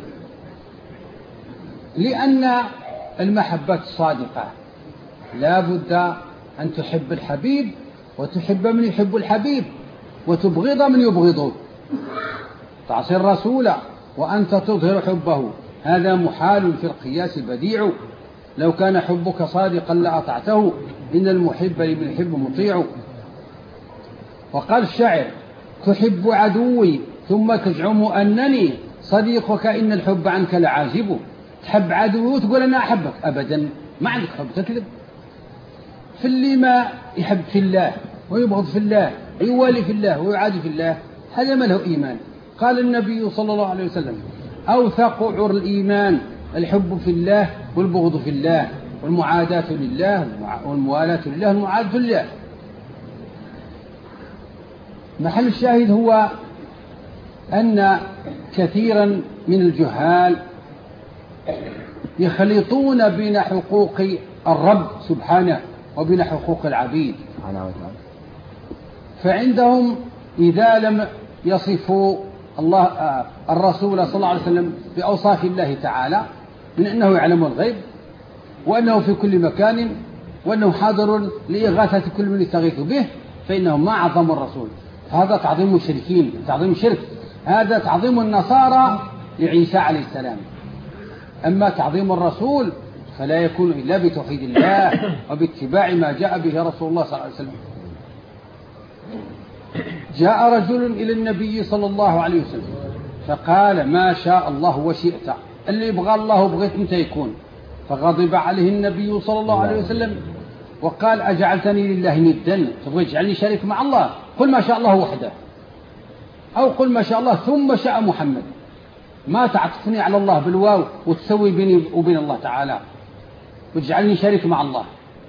لأن المحبة الصادقة لا بد أن تحب الحبيب وتحب من يحب الحبيب وتبغض من يبغضه. تعصي الرسول وأنت تظهر حبه، هذا محال في القياس بديع. لو كان حبك صادقا لأطعته، إن المحب لمن يحب مطيع. وقال الشاعر: تحب عدوي ثم تزعم أنني صديقك، إن الحب عنك لعاجب. تحب عدوي وتقول أنا أحبك، أبدا ما عندك حب، تكذب. في اللي ما يحب في الله ويبغض في الله، يوالي في الله ويعادي في الله، هذا ما له إيمان. قال النبي صلى الله عليه وسلم: أوثق عر الإيمان الحب في الله والبغض في الله، والمعاداة لله والموالاة لله والمعاداة لله. محل الشاهد هو أن كثيرا من الجهال يخلطون بين حقوق الرب سبحانه وبين حقوق العبيد، فعندهم إذا لم يصفوا الله الرسول صلى الله عليه وسلم بأوصاف الله تعالى من أنه يعلم الغيب، وأنه في كل مكان، وأنه حاضر لإغاثة كل من يستغيث به، فإنهم ما عظموا الرسول. هذا تعظيم المشركين، تعظيم الشرك، هذا تعظيم النصارى لعيسى عليه السلام. أما تعظيم الرسول فلا يكون إلا بتوحيد الله وباتباع ما جاء به رسول الله صلى الله عليه وسلم. جاء رجل إلى النبي صلى الله عليه وسلم فقال: ما شاء الله وشئت، اللي يبغى الله بغيت انت يكون. فغضب عليه النبي صلى الله عليه وسلم وقال: أجعلتني لله ندا، تبغى تجعلني شريك مع الله؟ قل ما شاء الله وحده، أو قل ما شاء الله ثم شاء محمد، ما تعطفني على الله بالواو وتسوي بيني وبين الله تعالى وتجعلني شريك مع الله.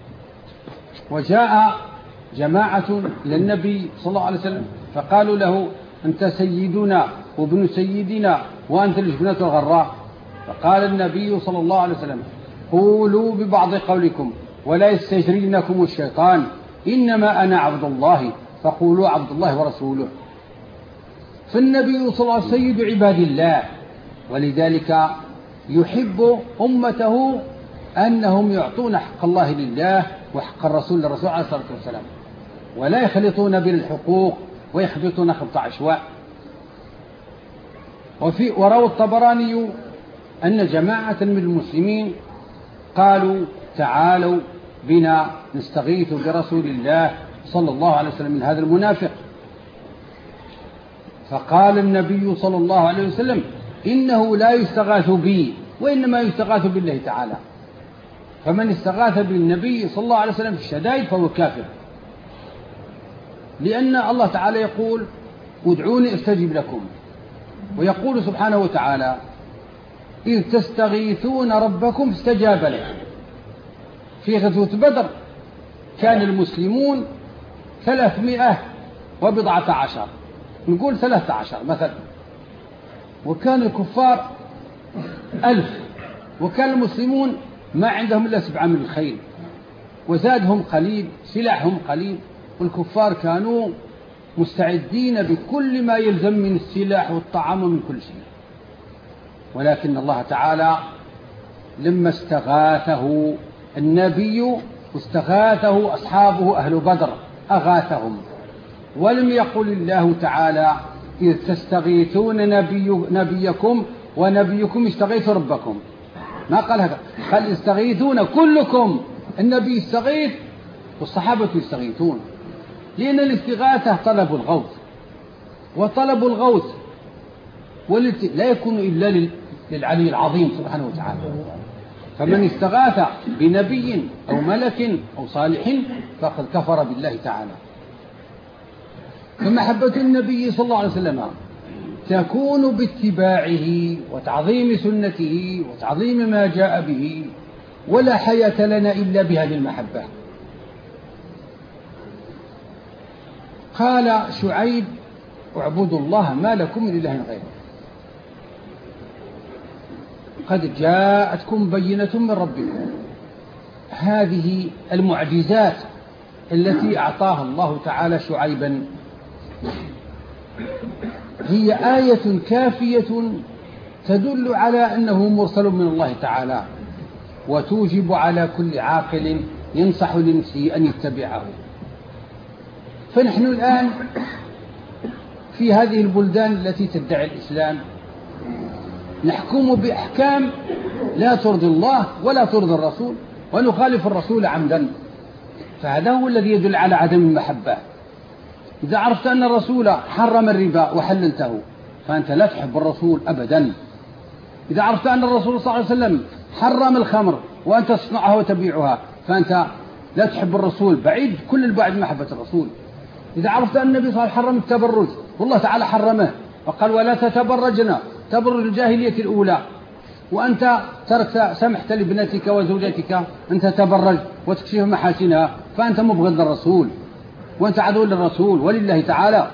وجاء جماعة للنبي صلى الله عليه وسلم فقالوا له: أنت سيدنا وابن سيدنا وأنت الجبنة الغراء، فقال النبي صلى الله عليه وسلم: قولوا ببعض قولكم ولا يستجرينكم الشيطان، إنما أنا عبد الله فقولوا عبد الله ورسوله. فالنبي صلى الله عليه وسلم سيد عباد الله، ولذلك يحب أمته أنهم يعطون حق الله لله وحق الرسول للرسول عليه الصلاة والسلام، ولا يخلطون بين الحقوق ويخلطون خلط عشواء. وفي وروى الطبراني أن جماعة من المسلمين قالوا: تعالوا بنا نستغيث برسول الله صلى الله عليه وسلم من هذا المنافق. فقال النبي صلى الله عليه وسلم: إنه لا يستغاث بي وإنما يستغاث بالله تعالى، فمن استغاث بالنبي صلى الله عليه وسلم في الشدائد فهو كافر، لأن الله تعالى يقول: ادعوني استجب لكم، ويقول سبحانه وتعالى: إذ تستغيثون ربكم استجاب لكم. في غزوة بدر كان المسلمون ثلاثمائة وبضعة عشر، نقول ثلاثة عشر مثلا، وكان الكفار ألف، وكان المسلمون ما عندهم إلا سبعة من الخيل، وزادهم قليل، سلاحهم قليل، والكفار كانوا مستعدين بكل ما يلزم من السلاح والطعام ومن كل شيء. ولكن الله تعالى لما استغاثه النبي واستغاثه أصحابه أهل بدر أغاثهم، ولم يقل الله تعالى: إذ تستغيثون نبي نبيكم ونبيكم يستغيث ربكم، ما قال هذا، قال يستغيثون كلكم، النبي يستغيث والصحابة يستغيثون، لأن الاستغاثة طلب الغوث، وطلب الغوث لا يكون إلا للعلي العظيم سبحانه وتعالى. فمن استغاث بنبي أو ملك أو صالح فقد كفر بالله تعالى. فمحبة النبي صلى الله عليه وسلم تكون باتباعه وتعظيم سنته وتعظيم ما جاء به، ولا حياة لنا إلا بهذه المحبة. قال شعيب: اعبدوا الله ما لكم من إله غيره، قد جاءتكم بينة من ربكم. هذه المعجزات التي أعطاها الله تعالى شعيبا هي آية كافية تدل على أنه مرسل من الله تعالى، وتوجب على كل عاقل ينصح لنفسه أن يتبعه. فنحن الآن في هذه البلدان التي تدعي الإسلام نحكم بأحكام لا ترضي الله ولا ترضي الرسول، ونخالف الرسول عمدا، فهذا هو الذي يدل على عدم المحبة. إذا عرفت أن الرسول حرم الربا وحللته فأنت لا تحب الرسول أبدا. إذا عرفت أن الرسول صلى الله عليه وسلم حرم الخمر وأنت تصنعها وتبيعها فأنت لا تحب الرسول، بعيد كل البعد محبة الرسول. إذا عرفت أن النبي صلى الله عليه وسلم حرم التبرج والله تعالى حرمه وقال: ولا تتبرجنا تبرج الجاهلية الأولى، وأنت تركت سمحت لابنتك وزوجتك أن تتبرج وتكشف محاسنها، فأنت مبغض للرسول وأنت عدو للرسول ولله تعالى.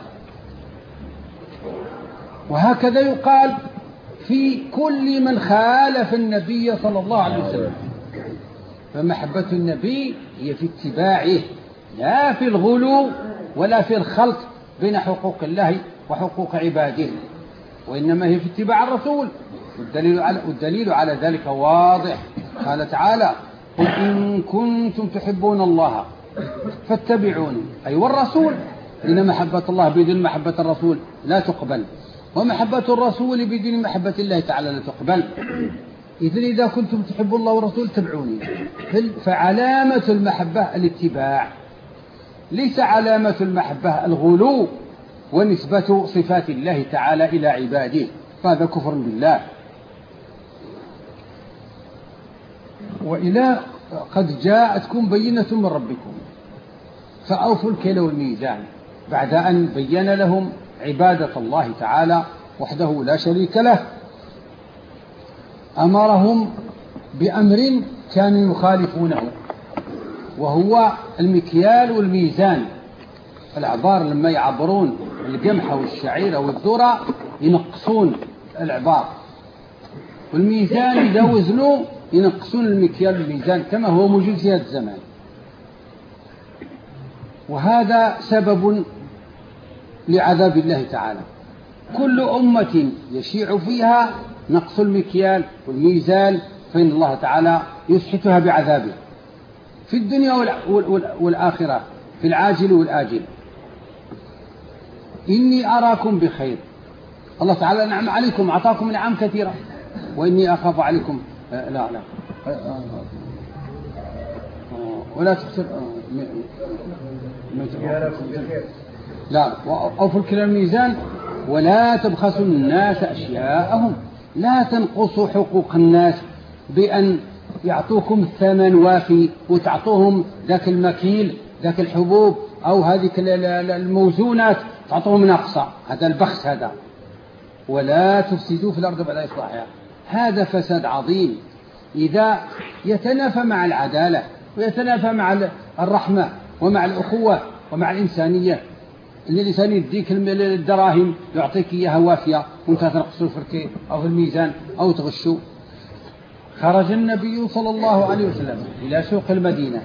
وهكذا يقال في كل من خالف النبي صلى الله عليه وسلم. فمحبة النبي هي في اتباعه، لا في الغلو ولا في الخلط بين حقوق الله وحقوق عباده، وإنما هي في اتباع الرسول. والدليل على, والدليل على ذلك واضح، قال تعالى: قل إن كنتم تحبون الله فاتبعوني، أي والرسول، إن محبة الله بدون محبة الرسول لا تقبل، ومحبة الرسول بدون محبة الله تعالى لا تقبل. إذن إذا كنتم تحبون الله والرسول تبعوني. فعلامة المحبة الاتباع، ليس علامة المحبة الغلو ونسبة صفات الله تعالى إلى عباده، فهذا كفر بالله. وإلى قد جاءتكم بينة من ربكم فأوفوا الكيل والميزان، بعد أن بين لهم عبادة الله تعالى وحده لا شريك له، أمرهم بأمر كانوا يخالفونه، وهو المكيال والميزان. العبار لما يعبرون القمح والشعير والذرة ينقصون العبار، والميزان إذا وزنوا ينقصون المكيال الميزان كما هو موجود في هذا الزمان. وهذا سبب لعذاب الله تعالى. كل أمة يشيع فيها نقص المكيال والميزان فإن الله تعالى يسحتها بعذابه في الدنيا والآخرة، في العاجل والآجل. إني أراكم بخير. الله تعالى نعم عليكم، أعطاكم نعم كثيرة. وإني أخاف عليكم لا لا ولا تخسر لا أو في الكلام الميزان ولا تبخسوا الناس أشياءهم. لا تنقصوا حقوق الناس بأن يعطوكم الثمن وافي وتعطوهم ذاك المكيل ذاك الحبوب أو هذه الموزونات تعطوهم ناقصة. هذا البخس هذا. ولا تفسدوا في الأرض بعد إصلاحها. هذا فساد عظيم إذا يتنافى مع العدالة ويتنافى مع الرحمة ومع الأخوة ومع الإنسانية. اللي الإنسان يديك الدراهم يعطيك إياها وافية وانت تنقصوا في الكيل أو في الميزان أو تغشوا. خرج النبي صلى الله عليه وسلم إلى سوق المدينة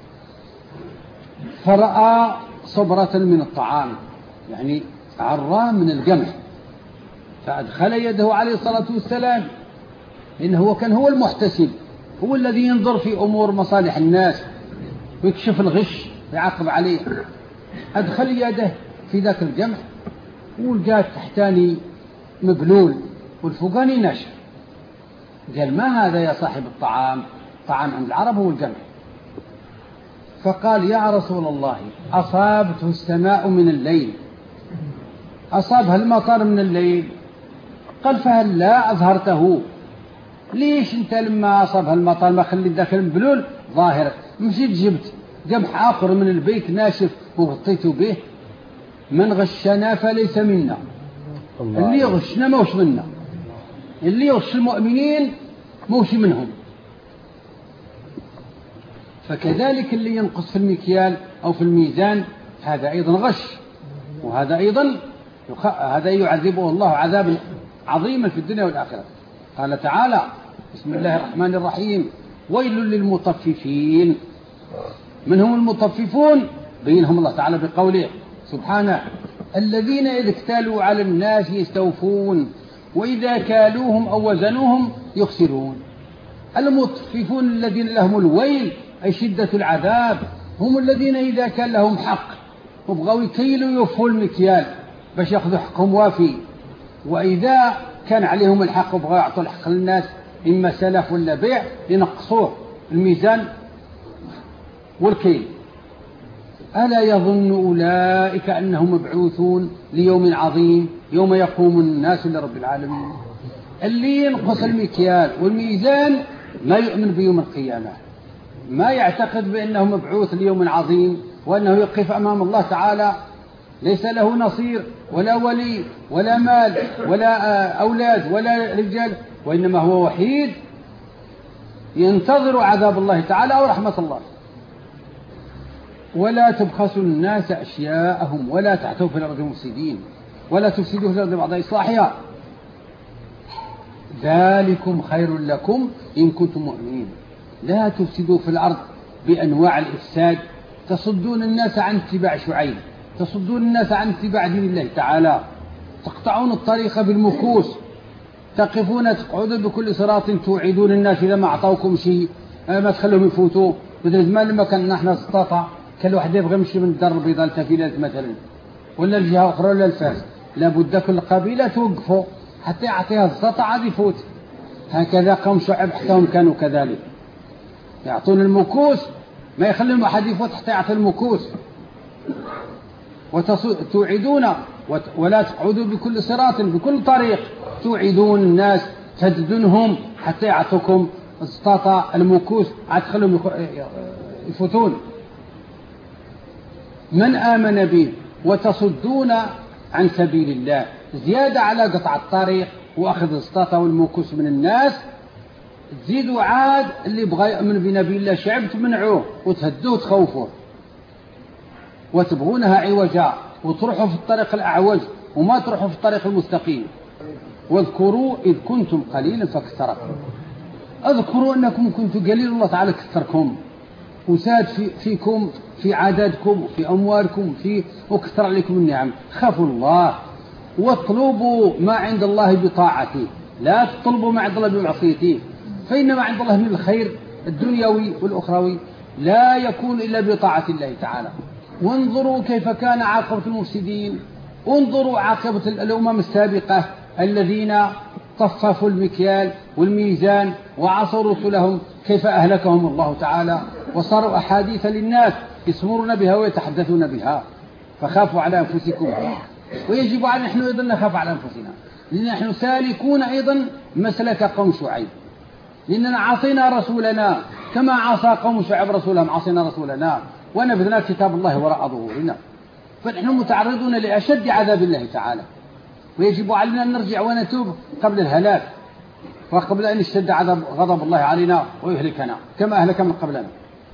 فرأى صبرة من الطعام، يعني عرى من القمح، فأدخل يده عليه الصلاة والسلام، إنه كان هو المحتسب، هو الذي ينظر في أمور مصالح الناس ويكشف الغش ويعاقب عليه. أدخل يده في ذاك القمح ولقاه التحتاني مبلول والفوقاني ناشف. قال ما هذا يا صاحب الطعام؟ طعام عند العرب هو القمح. فقال يا رسول الله أصابته السماء من الليل، أصابها المطر من الليل. قال فهل لا أظهرته؟ ليش أنت لما أصابها المطر ما خليت ذاك المبلول ظاهر؟ مشيت جبت قمح آخر من البيت ناشف وغطيته به. من غشنا فليس منا. اللي يغشنا موش منا، اللي يغش المؤمنين موش منهم. فكذلك اللي ينقص في المكيال أو في الميزان هذا أيضا غش، وهذا أيضا هذا يعذبه الله عذابا عظيما في الدنيا والآخرة. قال تعالى بسم الله الرحمن الرحيم ويل للمطففين. من هم المطففون؟ بينهم الله تعالى بقوله سبحانه الذين إذا اكتالوا على الناس يستوفون وإذا كالوهم أو وزنوهم يخسرون. المطففون الذين لهم الويل أي شدة العذاب هم الذين إذا كان لهم حق وبغوا يكيلوا يوفوا المكيال باش يأخذوا حقهم وافي، وإذا كان عليهم الحق وبغوا يعطوا الحق للناس إما سلف ولا بيع ينقصوه الميزان والكيل. ألا يظن أولئك أنهم مبعوثون ليوم عظيم يوم يقوم الناس لرب العالمين. اللي ينقص المكيال والميزان ما يؤمن بيوم القيامة، ما يعتقد بأنه مبعوث ليوم عظيم وأنه يقف أمام الله تعالى ليس له نصير ولا ولي ولا مال ولا أولاد ولا رجال، وإنما هو وحيد ينتظر عذاب الله تعالى أو رحمة الله. ولا تبخسوا الناس أشياءهم ولا تعثوا في الأرض مفسدين ولا تفسدوا في الأرض بعد إصلاحها ذلكم خير لكم إن كنتم مؤمنين. لا تفسدوا في الأرض بأنواع الإفساد، تصدون الناس عن اتباع شعيب، تصدون الناس عن اتباع دين الله تعالى، تقطعون الطريق بالمكوس، تقفون تقعدون بكل صراط توعدون الناس إذا ما أعطوكم شيء ما تخلوهم يفوتوا. بدل زمان لما كان نحن استطاع كل واحد يبغى يمشي من الدار البيضاء لتفيلات مثلا ولا الجهة أخرى ولا الفاس، لابد كل قبيلة توقفوا حتى يعطيها الزطع عاد يفوت. هكذا قوم شعب حتى كانوا كذلك، يعطون المكوس ما يخلون أحد يفوت حتى يعطي المكوس. وتوعدون ولا تقعدوا بكل صراط بكل طريق توعدون الناس تهددونهم حتى يعطوكم الزطاطة المكوس عاد تخلهم يفوتون. من آمن به وتصدون عن سبيل الله، زيادة على قطع الطريق وأخذ الزطاطة والمكوس من الناس، تزيدوا عاد اللي بغى يؤمن بنبي الله شعب تمنعوه وتهدوه وتخوفوه وتبغونها عوجا وتروحوا في الطريق الأعوج وما تروحوا في الطريق المستقيم. واذكروا إذ كنتم قليلا فكثركم. اذكروا أنكم كنتم قليل الله تعالى كثركم وزاد في فيكم في عددكم وفي أموالكم في وكثر عليكم النعم. خافوا الله واطلبوا ما عند الله بطاعته، لا تطلبوا ما عند الله بمعصيته، فإن ما عند الله من الخير الدنيوي والأخروي لا يكون إلا بطاعة الله تعالى. وانظروا كيف كان عاقبة المفسدين، انظروا عاقبة الأمم السابقة الذين طففوا المكيال والميزان وعصوا رسلهم كيف أهلكهم الله تعالى وصاروا أحاديث للناس يسمرون بها ويتحدثون بها. فخافوا على أنفسكم، ويجب على نحن أيضا نخاف على أنفسنا، لأن نحن سالكون أيضا مسلك قوم شعيب، لأننا عصينا رسولنا كما عصى قوم شعيب رسولهم، عصينا رسولنا ونبذنا كتاب الله وراء ظهورنا، فنحن متعرضون لأشد عذاب الله تعالى، ويجب علينا أن نرجع ونتوب قبل الهلاك وقبل أن يشتد عذاب غضب الله علينا ويهلكنا كما أهلك من قبلنا.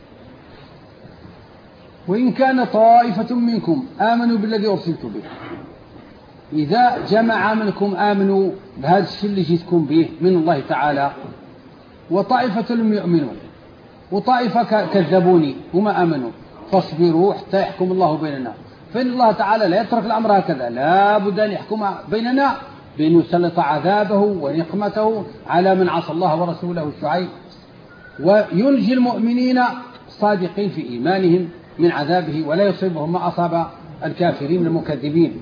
وإن كان طائفة منكم آمنوا بالذي أرسلت به، إذا جمع منكم آمنوا بهذا الشيء اللي جيتكم به من الله تعالى، وطائفة لم يؤمنوا وطائفة كذبوني وما آمنوا، فاصبروا حتى يحكم الله بيننا، فإن الله تعالى لا يترك الأمر هكذا، لا بد أن يحكم بيننا بأن يسلط عذابه ونقمته على من عصى الله ورسوله الشعيب، وينجي المؤمنين الصادقين في إيمانهم من عذابه ولا يصيبهم ما أصاب الكافرين المكذبين.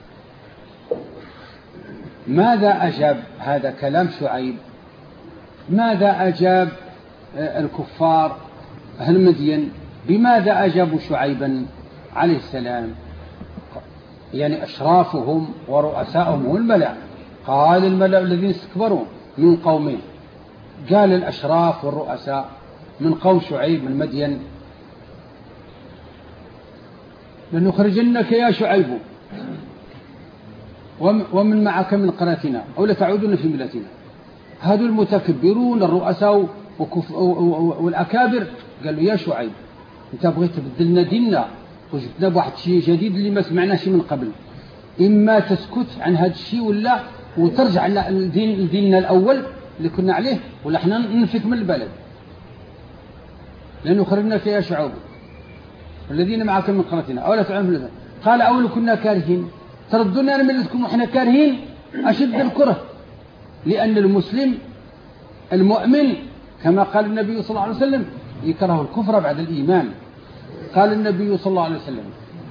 ماذا أجاب هذا كلام شعيب؟ ماذا أجاب الكفار أهل مدين؟ بماذا أجابوا شعيبا عليه السلام؟ يعني أشرافهم ورؤساءهم والملأ. قال الملأ الذين استكبروا من قومه، قال الأشراف والرؤساء من قوم شعيب من مدين: لنخرجنك يا شعيب ومن معك من قريتنا أو لتعودن في ملتنا. هذو المتكبرون الرؤساء والأكابر قالوا: يا شعيب أنت بغيت تبدلنا ديننا وجبتنا بواحد شيء جديد اللي ما سمعناش من قبل، إما تسكت عن هذا الشيء ولا وترجع لدين ديننا الأول اللي كنا عليه، ولا احنا ننفك من البلد. لنخرجنك يا شعيب الذين معك من قريتنا أو لا تعودن في ملتنا. قال: أول كنا كارهين، تردونا من ملتكم وإحنا كارهين؟ أشد الكره، لأن المسلم المؤمن كما قال النبي صلى الله عليه وسلم يكره الكفر بعد الإيمان. قال النبي صلى الله عليه وسلم: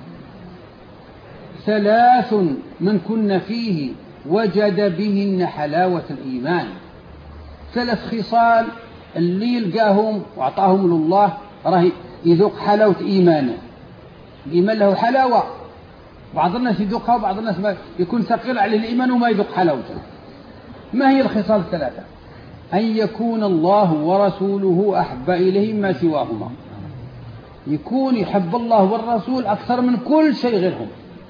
ثلاث من كن فيه وجد بهن حلاوة الإيمان. ثلاث خصال اللي يلقاهم وأعطاهم الله راه يذوق حلاوة إيمانه. الإيمان له حلاوة، بعض الناس يذوقها وبعض الناس ما يكون ثقيل عليه الإيمان وما يذوق حلاوته. ما هي الخصال الثلاثة؟ أن يكون الله ورسوله أحب إليه ما سواهما، يكون يحب الله والرسول أكثر من كل شيء غيرهم،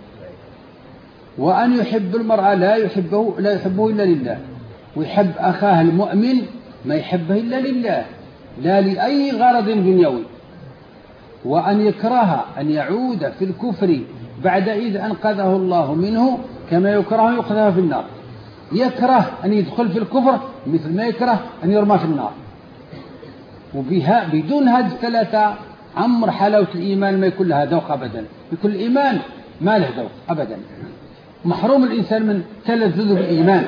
وأن يحب المرأة لا يحبه لا يحبه إلا لله، ويحب أخاه المؤمن ما يحبه إلا لله لا لأي غرض دنيوي، وأن يكره أن يعود في الكفر بعد إذ أنقذه الله منه كما يكره يقذف في النار. يكره أن يدخل في الكفر مثل ما يكره أن يرمى في النار. وبها بدون هذه الثلاثة عمر حلاوة الإيمان ما يكون لها ذوق أبدا، يكون الإيمان ما له ذوق أبدا، محروم الإنسان من تلذذ بالإيمان.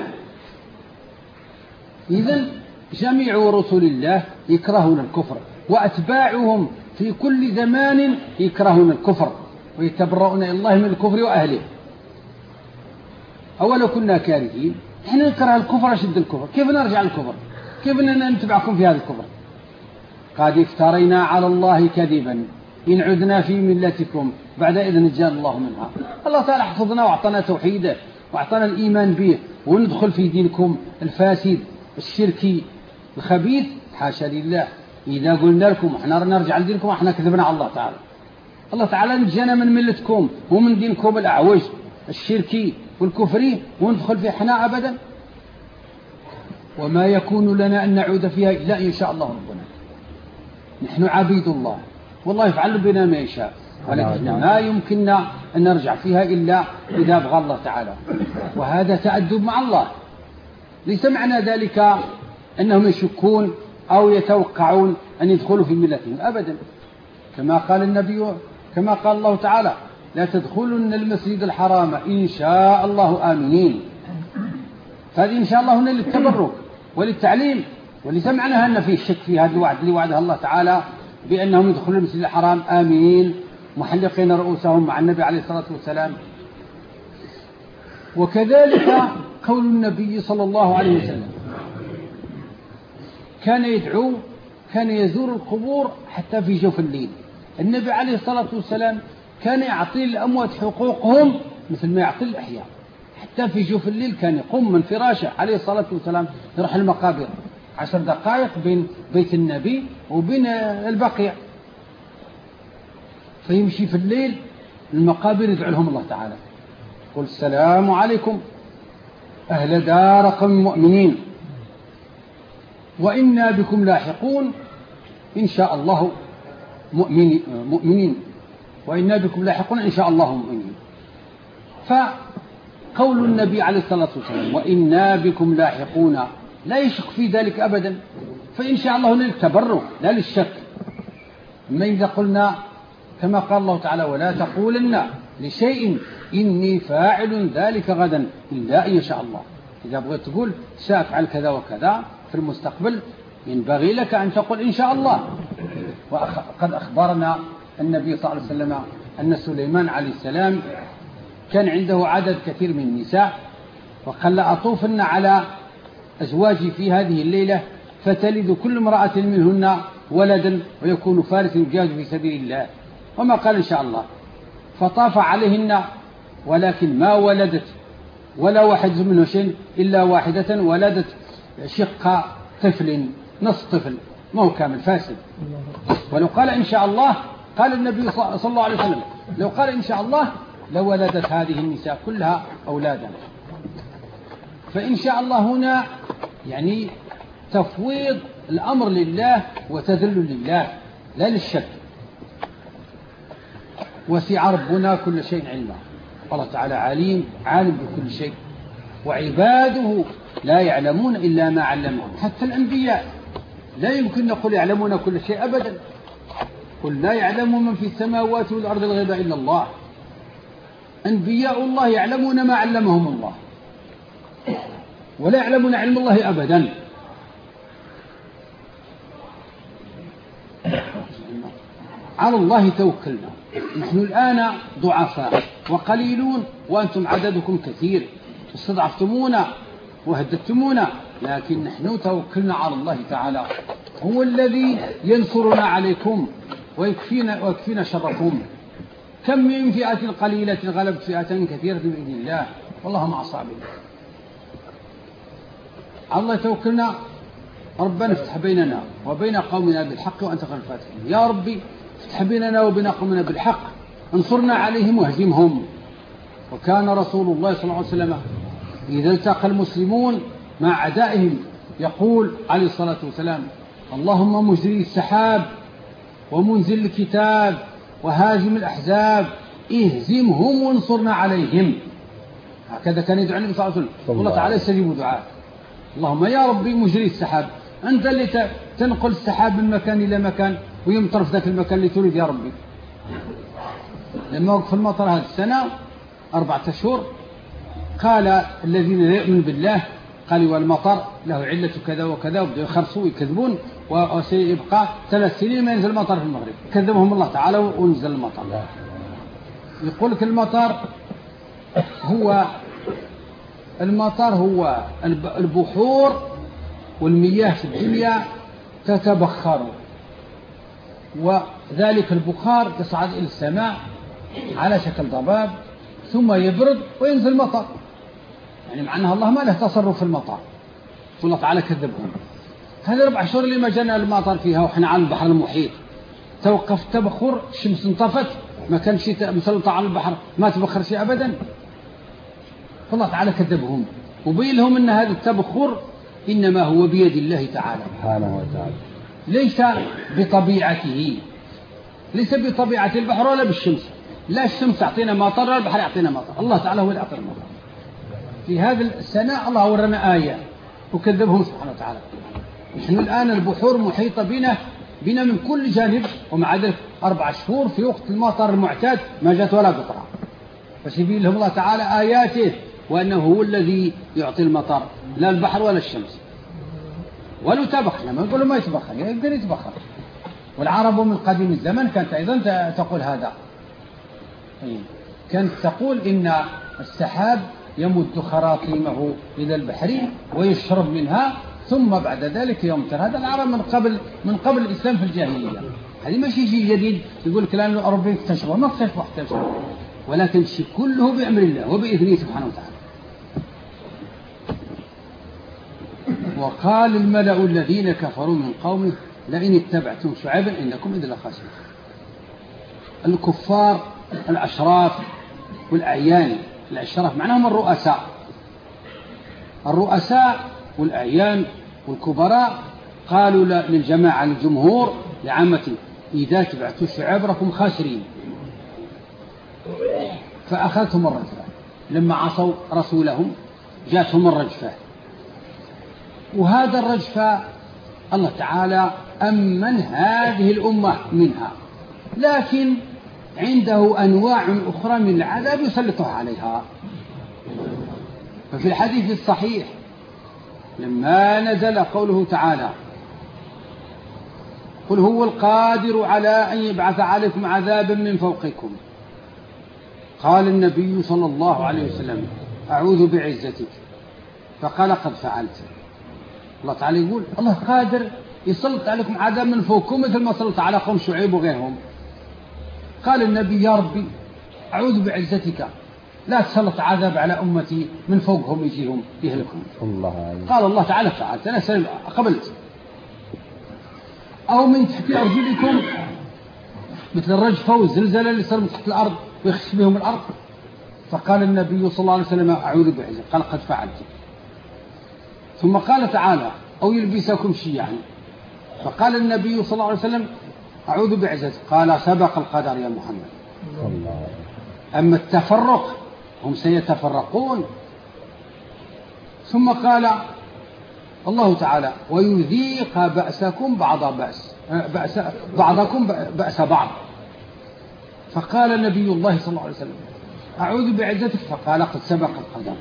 إذن جميع رسل الله يكرهون الكفر، وأتباعهم في كل زمان يكرهون الكفر ويتبرؤون إلى الله من الكفر وأهله. أولا كنا كارهين، إحنا نكره الكفر أشد الكفر، كيف نرجع الكفر؟ كيف أننا نتبعكم في هذا الكفر؟ قد افترينا على الله كذبا إن عدنا في ملتكم بعد إذ نجانا الله منها. الله تعالى حفظنا وأعطانا توحيده وأعطانا الإيمان به، وندخل في دينكم الفاسد الشركي الخبيث؟ حاشا لله. إذا قلنا لكم احنا نرجع لدينكم احنا كذبنا على الله تعالى. الله تعالى نجانا من ملتكم ومن دينكم الأعوج الشركي والكفري وندخل في حناء أبدا. وما يكون لنا أن نعود فيها إلا إن شاء الله ربنا. نحن عبيد الله والله يفعل بنا ما يشاء، ولكن ما يمكننا أن نرجع فيها إلا إذا أبغى الله تعالى، وهذا تأدب مع الله. ليس معنى ذلك أنهم يشكون أو يتوقعون أن يدخلوا في ملتهم أبدا، كما قال النبي كما قال الله تعالى لا تدخلن المسجد الحرام إن شاء الله آمنين. فهذه إن شاء الله هنا للتبرك وللتعليم، وليس معناها أن فيه شك في هذا الوعد اللي وعده الله تعالى بأنهم يدخلون المسجد الحرام آمنين محلقين رؤوسهم مع النبي عليه الصلاة والسلام. وكذلك قول النبي صلى الله عليه وسلم كان يدعو كان يزور القبور حتى في جوف الليل. النبي عليه الصلاة والسلام كان يعطي الأموات حقوقهم مثل ما يعطي الأحياء، حتى في جوف الليل كان يقوم من فراشه عليه الصلاة والسلام يروح المقابر عشر دقائق بين بيت النبي وبين البقيع، فيمشي في الليل المقابر يدعو لهم الله تعالى قل السلام عليكم أهل دار قوم مؤمنين وإنا بكم لاحقون إن شاء الله مؤمنين, مؤمنين وإنا بكم لاحقون إن شاء الله مؤمنين. فقول النبي عليه الصلاة والسلام وإنا بكم لاحقون لا يشك في ذلك أبدا، فإن شاء الله للتبرك لا للشك. ما إذا قلنا كما قال الله تعالى ولا تقولن لشيء إني فاعل ذلك غدا إلا أن يشاء الله. إذا بغيت تقول سأفعل كذا وكذا في المستقبل ينبغي لك أن تقول إن شاء الله. وقد أخبرنا النبي صلى الله عليه وسلم أن سليمان عليه السلام كان عنده عدد كثير من النساء، وقال أطوفن على أزواجي في هذه الليلة فتلد كل امرأة منهن ولدا ويكون فارس يجاهد في سبيل الله، وما قال إن شاء الله. فطاف عليهن ولكن ما ولدت ولا واحد منه شيء إلا واحدة ولدت شق طفل نص طفل ما هو كامل فاسد. ولو قال إن شاء الله قال النبي صلى الله عليه وسلم لو قال إن شاء الله لولدت هذه النساء كلها أولادا. فإن شاء الله هنا يعني تفويض الأمر لله وتذل لله لا للشك. وسع ربنا كل شيء علما، الله تعالى عليم عالم بكل شيء، وعباده لا يعلمون إلا ما علمهم. حتى الأنبياء لا يمكن نقول يعلمون كل شيء أبدا، قل لا يعلم من في السماوات والأرض الغيب إلا الله. أنبياء الله يعلمون ما علمهم الله ولا يعلمون علم الله أبدا. على الله توكلنا، نحن الآن ضعفاء وقليلون وأنتم عددكم كثير، استضعفتمونا وهددتمونا، لكن نحن توكلنا على الله تعالى، هو الذي ينصرنا عليكم ويكفينا, ويكفينا شركم. كم من فئة قليلة غلبت فئة كثيرة بإذن الله والله مع الصابرين. على الله توكلنا. ربنا افتح بيننا وبين قومنا بالحق وأنت خير الفاتحين. يا ربي افتح بيننا وبين قومنا بالحق، انصرنا عليهم واهزمهم. وكان رسول الله صلى الله عليه وسلم إذا التقى المسلمون مع أعدائهم يقول عليه الصلاة والسلام اللهم مجري السحاب ومنزل الكتاب وهازم الأحزاب اهزمهم وانصرنا عليهم. هكذا كان يدعو النبي صلى الله عليه وسلم. الله تعالى يستجيب دعاء. اللهم يا ربي مجري السحاب، أنت اللي تنقل السحاب من مكان إلى مكان ويمطر في ذاك المكان اللي تريد يا ربي. لما وقف المطر هذه السنة أربعة أشهر قال الذين لا يؤمنون بالله قالوا والمطر له علة كذا وكذا، وبدأوا يخرصوا ويكذبون، وسيبقى ثلاث سنين ما ينزل المطر في المغرب. كذبهم الله تعالى ونزل المطر. يقول لك المطر هو المطر هو البحور والمياه في الدنيا تتبخر، وذلك البخار يصعد إلى السماء على شكل ضباب ثم يبرد وينزل مطر. يعني معناها الله ما له تصرف في المطر، والله تعالى كذبهم. هذه ربع شهور اللي ما جانا المطر فيها وحنا على البحر المحيط توقف التبخر، الشمس انطفت ما كان شيء مسلطة على البحر ما تبخر شيء أبدا. فالله تعالى كذبهم وبين لهم أن هذا التبخر إنما هو بيد الله تعالى سبحانه وتعالى، ليس بطبيعته، ليس بطبيعة البحر ولا بالشمس. لا الشمس تعطينا مطر ولا البحر يعطينا مطر، الله تعالى هو اللي يعطينا مطر. في هذا السنة الله ورنا آية وكذبهم سبحانه وتعالى. نحن الآن البحور محيطة بنا بنا من كل جانب، ومع ذلك أربع شهور في وقت المطر المعتاد ما جاءت ولا قطرة، فسيبين لهم الله تعالى آياته وأنه هو الذي يعطي المطر، لا البحر ولا الشمس. ولو تبخل، ما نقول ما يتبخل، يقدر يتبخل. والعرب من قديم الزمن كانت أيضا تقول هذا، كانت تقول إن السحاب يمد خراطيمه إلى البحر ويشرب منها ثم بعد ذلك يمطر. هذا العرب من قبل من قبل الإسلام في الجاهلية. هذه ماشي شيء جديد يقول كلام الأوروبيين اكتشفوه، ما اكتشفوا اكتشفوا، ولكن الشيء كله بأمر الله وبإذنه سبحانه وتعالى. وقال الملأ الذين كفروا من قومه لئن اتبعتم شعيبا إنكم إذا لخاسرون. الكفار الأشراف والأعيان، الأشراف معناهم الرؤساء، الرؤساء والأعيان والكبراء قالوا للجماعة للجمهور لعامة إذا تبعتوا شعيب راكم خاسرين، فأخذتهم الرجفة. لما عصوا رسولهم جاءتهم الرجفة، وهذا الرجفة الله تعالى أمن هذه الأمة منها، لكن عنده أنواع أخرى من العذاب يسلطها عليها. ففي الحديث الصحيح لما نزل قوله تعالى قل هو القادر على أن يبعث عليكم عذابا من فوقكم، قال النبي صلى الله عليه وسلم أعوذ بعزتك، فقال قد فعلت. الله تعالى يقول الله قادر يسلط عليكم عذاب من فوقكم مثل ما سلط على قوم شعيب وغيرهم. قال النبي يا ربي أعوذ بعزتك لا تسلط عذاب على أمتي من فوقهم يجيهم يهلكهم. الله قال الله تعالى فعلت، أنا سلم قبلت. أو من تحت أرجلكم مثل الرجفة والزلزلة اللي صار من تحت الأرض ويخسف بهم الأرض، فقال النبي صلى الله عليه وسلم أعوذ بعزتك، قال قد فعلت. ثم قال تعالى أو يلبسكم شيعا، فقال النبي صلى الله عليه وسلم أعوذ بعزتك، قال سبق القدر يا محمد. الله. أما التفرق هم سيتفرقون. ثم قال الله تعالى ويذيق بأسكم بعض بأس, بأس بعضكم بأس بعض، فقال النبي الله صلى الله عليه وسلم أعوذ بعزتك، فقال قد سبق القدر،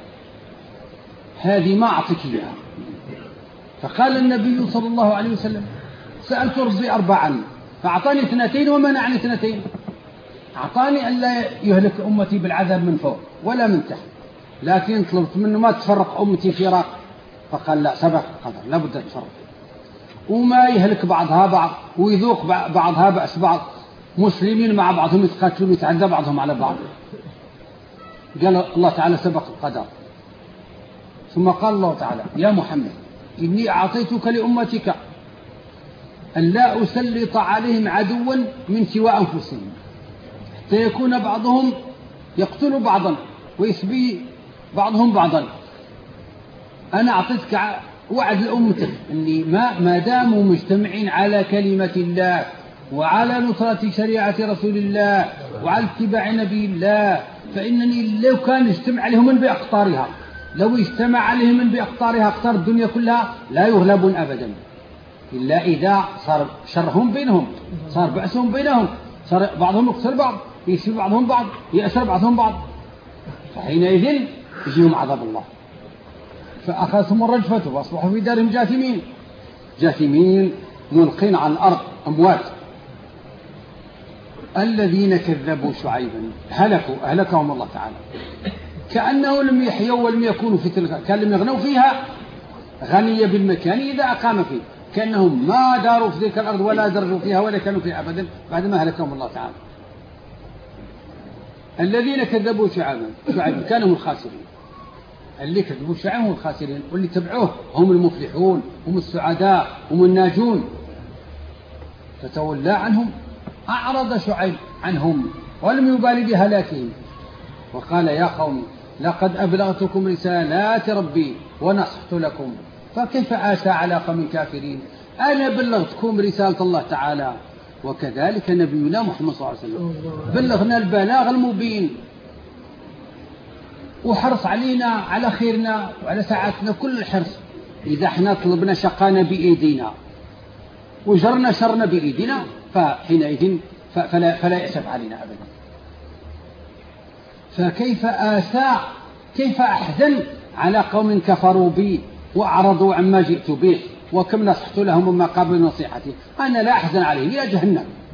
هذه ما أعطيك إياها. فقال النبي صلى الله عليه وسلم سألت ربي أربعا فأعطاني اثنتين ومنعني اثنتين، أعطاني أن لا يهلك أمتي بالعذاب من فوق ولا من تحت، لكن طلبت منه ما تفرق أمتي فراق، فقال لا سبق القدر لا بد تفرق، وما يهلك بعضها بعض ويذوق بعضها بأس بعض، مسلمين مع بعضهم يتقاتلون ويتعدى بعضهم على بعض. قال الله تعالى سبق القدر. ثم قال الله تعالى يا محمد إني أعطيتك لأمتك أن لا أسلط عليهم عدوا من سوى أنفسهم حتى يكون بعضهم يقتل بعضا ويسبي بعضهم بعضا. أنا أعطيتك وعد لأمتك أني ما, ما داموا مجتمعين على كلمة الله وعلى نصرة شريعة رسول الله وعلى اتباع نبي الله، فإنني لو كان يجتمع عليهم من بأقطارها، لو اجتمع عليهم من بأقطارها أقطار الدنيا كلها لا يغلبون أبدا، إلا إذا صار شرهم بينهم، صار بأسهم بينهم، صار بعضهم يقتل بعض، يسبي بعضهم بعض، يأسر بعضهم بعض، فحينئذ يجيهم عذاب الله. فأخذهم الرجفة وأصبحوا في دارهم جاثمين جاثمين ملقين على الأرض أموات. الذين كذبوا شعيبا هلكوا أهلكهم الله تعالى، كأنه لم يحيوا ولم يكونوا في تلك، كان لم يغنوا فيها غنية بالمكان إذا أقام فيه، كأنهم ما داروا في تلك الأرض ولا درجوا فيها ولا كانوا فيها أبدا بعدما أهلكهم الله تعالى. الذين كذبوا شعيبا شعيبا كانوا الخاسرين، اللي كذبوا شعيبا هم الخاسرين، واللي تبعوه هم المفلحون، هم السعداء، هم الناجون. فتولى عنهم، أعرض شعيب عنهم ولم يبالي بهلاكهم، وقال يا قوم لقد أبلغتكم رسالات ربي ونصحت لكم فكيف آسى على قوم كافرين. أنا بلغتكم رسالة الله تعالى، وكذلك نبينا محمد صلى الله عليه وسلم بلغنا البلاغ المبين، وحرص علينا على خيرنا وعلى ساعتنا كل الحرص، إذا احنا طلبنا شقانا بإيدينا وجرنا شرنا بإيدينا فحينئذ فلا, فلا يأسف علينا أبدا. فكيف آسى كيف أحزن على قوم كفروا بي وأعرضوا عما جئت به وكم نصحت لهم وما قابلوا نصيحتي. أنا لا أحزن عليهم إلى جهنم